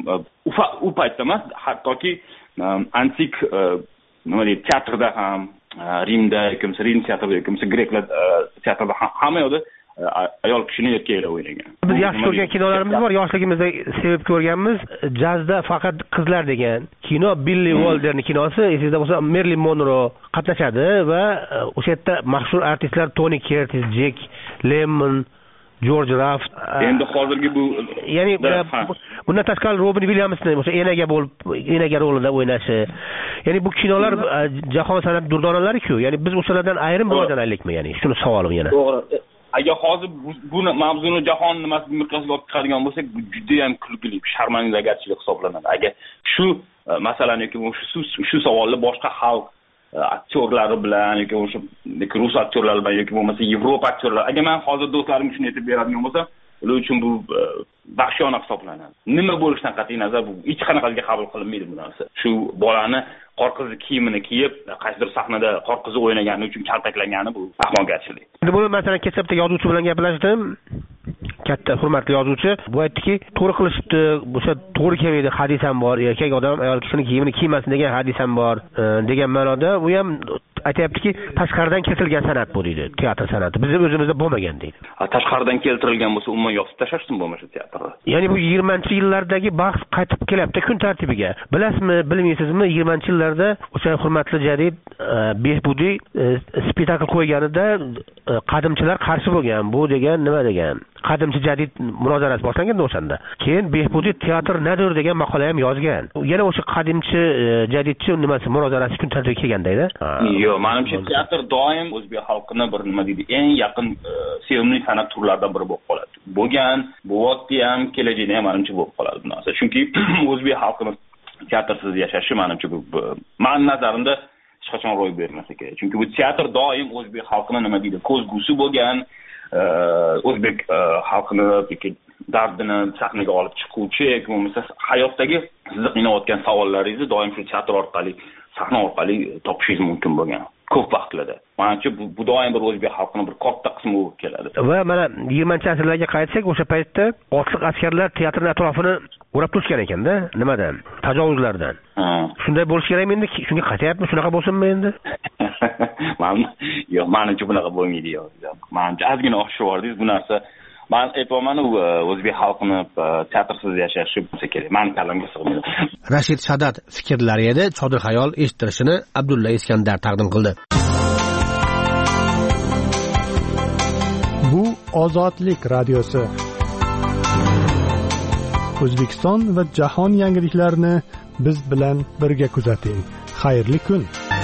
U paytda emas, hattoki antik nima deydi, teatrda ham, Rimda, Rim teatrida, Greklar teatrida hamma yoqda ayol kishini erkaklar o'ynagan. Biz yaxshi ko'rgan kinolarimiz bor, yoshligimizda sevib ko'rganmiz. Jazda faqat qizlar degan kino, Billy Wilderning kinosi, esingizda bo'lsa, Marilyn Monroe qatnashadi va o'sha yerda mashhur artistlar Tony Curtis, Jack Lemmon, George Raft. Endi hozirgi bu, ya'ni bundan tashqari Robin Williamsning o'sha enaga rolida o'ynashi. Ya'ni bu kinolar jahon san'at durdonalari-ku. Ya'ni biz o'shalardan ayrim rivojlanaylikmi? Ya'ni shuni savolim yana. To'g'ri. Agar hozir buni mavzuni jahon nimasi miqyosga olib chiqadigan bo'lsak, bu juda ham kulgili, sharmandagarchilik hisoblanadi. Agar shu masalani yoki shu savolni boshqa xalq aktyorlari bilan yoki o'sha rus aktyorlari bilan yoki bo'lmasa Yevropa aktyorlari, agar men hozir do'stlarimga shuni aytib beradigan bo'lsam, ular uchun bu vahshiyona hisoblanadi. Nima bo'lishidan qat'iy nazar bu hech qanaqasiga qabul qilinmaydi bu narsa. Shu bolani qorqizi kiyimini kiyib, qaysidir sahnada qorqizi o'ynagani uchun kaltaklangani bu ahmoqgarchilik. Endi buni masalan kechga yozuvchi bilan gaplashdim. Katta hurmatli yozuvchi bu aytdiki, to'g'ri qilishibdi, o'sha to'g'ri kelmaydi, hadis ham bor. Erkak odam ayol kishining kiyimini kiymasin degan hadis ham bor degan ma'noda. U ham aytayaptiki, tashqaridan keltirilgan san'at bu deydi, teatr san'ati. Bizim o'zimizda bo'lmagan deydi. Tashqaridan keltirilgan bo'lsa, umuman yopib tashlashsin bo'lmasa teatrni. Ya'ni bu 20-yillardagi bahs qaytib kelyapti kun tartibiga. Bilasizmi, bilmaysizmi, 20-yillarda o'sha hurmatli Jadid Behbudiy spektakl qo'yganida qadimchilar qarshi bo'lgan. Bu degan nima degan? qadimcha jadid munozarasi boshlanganda o'shanda. Keyin Behbudiy teatr nadir degan maqola ham yozgan. Yana o'sha qadimchi jadidchi nimasi munozarasi kun tartibiga kelganda-da. Yo'q, menimcha teatr doim o'zbek xalqini bir nima deydi, eng yaqin sevimli san'at turlaridan biri bo'lib qoladi. Bo'lgan, bo'lyapti ham, kelajakda ham menimcha bo'lib qoladi bu narsa. Chunki o'zbek xalqini teatrsiz yashashi menimcha bu men nazarimda hech qachon ro'y bermasa kerak. Chunki bu teatr doim o'zbek xalqini nima deydi, ko'zgusi bo'lgan, o'zbek xalqini dardini sahnaga olib chiquvchi, bo'lmasa hayotdagi sizni qiynayotgan savollaringizni doim shu teatr orqali, sahna orqali topishingiz mumkin bo'lgan. Ko'p vaqtlarda. Menimcha bu doim bir o'zbek xalqining bir katta qismi bo'lib keladi. Va mana 20-asrlarga qaytsak, o'sha paytda otliq askarlar teatrning atrofini o'rab turishgan ekanda, nimadan? Tajovuzlardan. Shunday bo'lish kerakmi endi? Shunga qaytyapmi? Shunaqa bo'lsinmi endi? Yo'q, menimcha bunaqa bo'lmaydi yo'q. Menimcha ozgina o'xshaydingiz bu narsa. Men aytmoqman, o'zbek xalqini teatrsiz yashashi bo'lsa kerak. Men kalamga sig'maydi. Rashid Sadat fikrlari edi, Chodir Xayol eshittirishini Abdulla Iskandar taqdim qildi. Bu Ozodlik radiosi. O'zbekiston va jahon yangiliklarini biz bilan birga kuzating. Xayrli kun.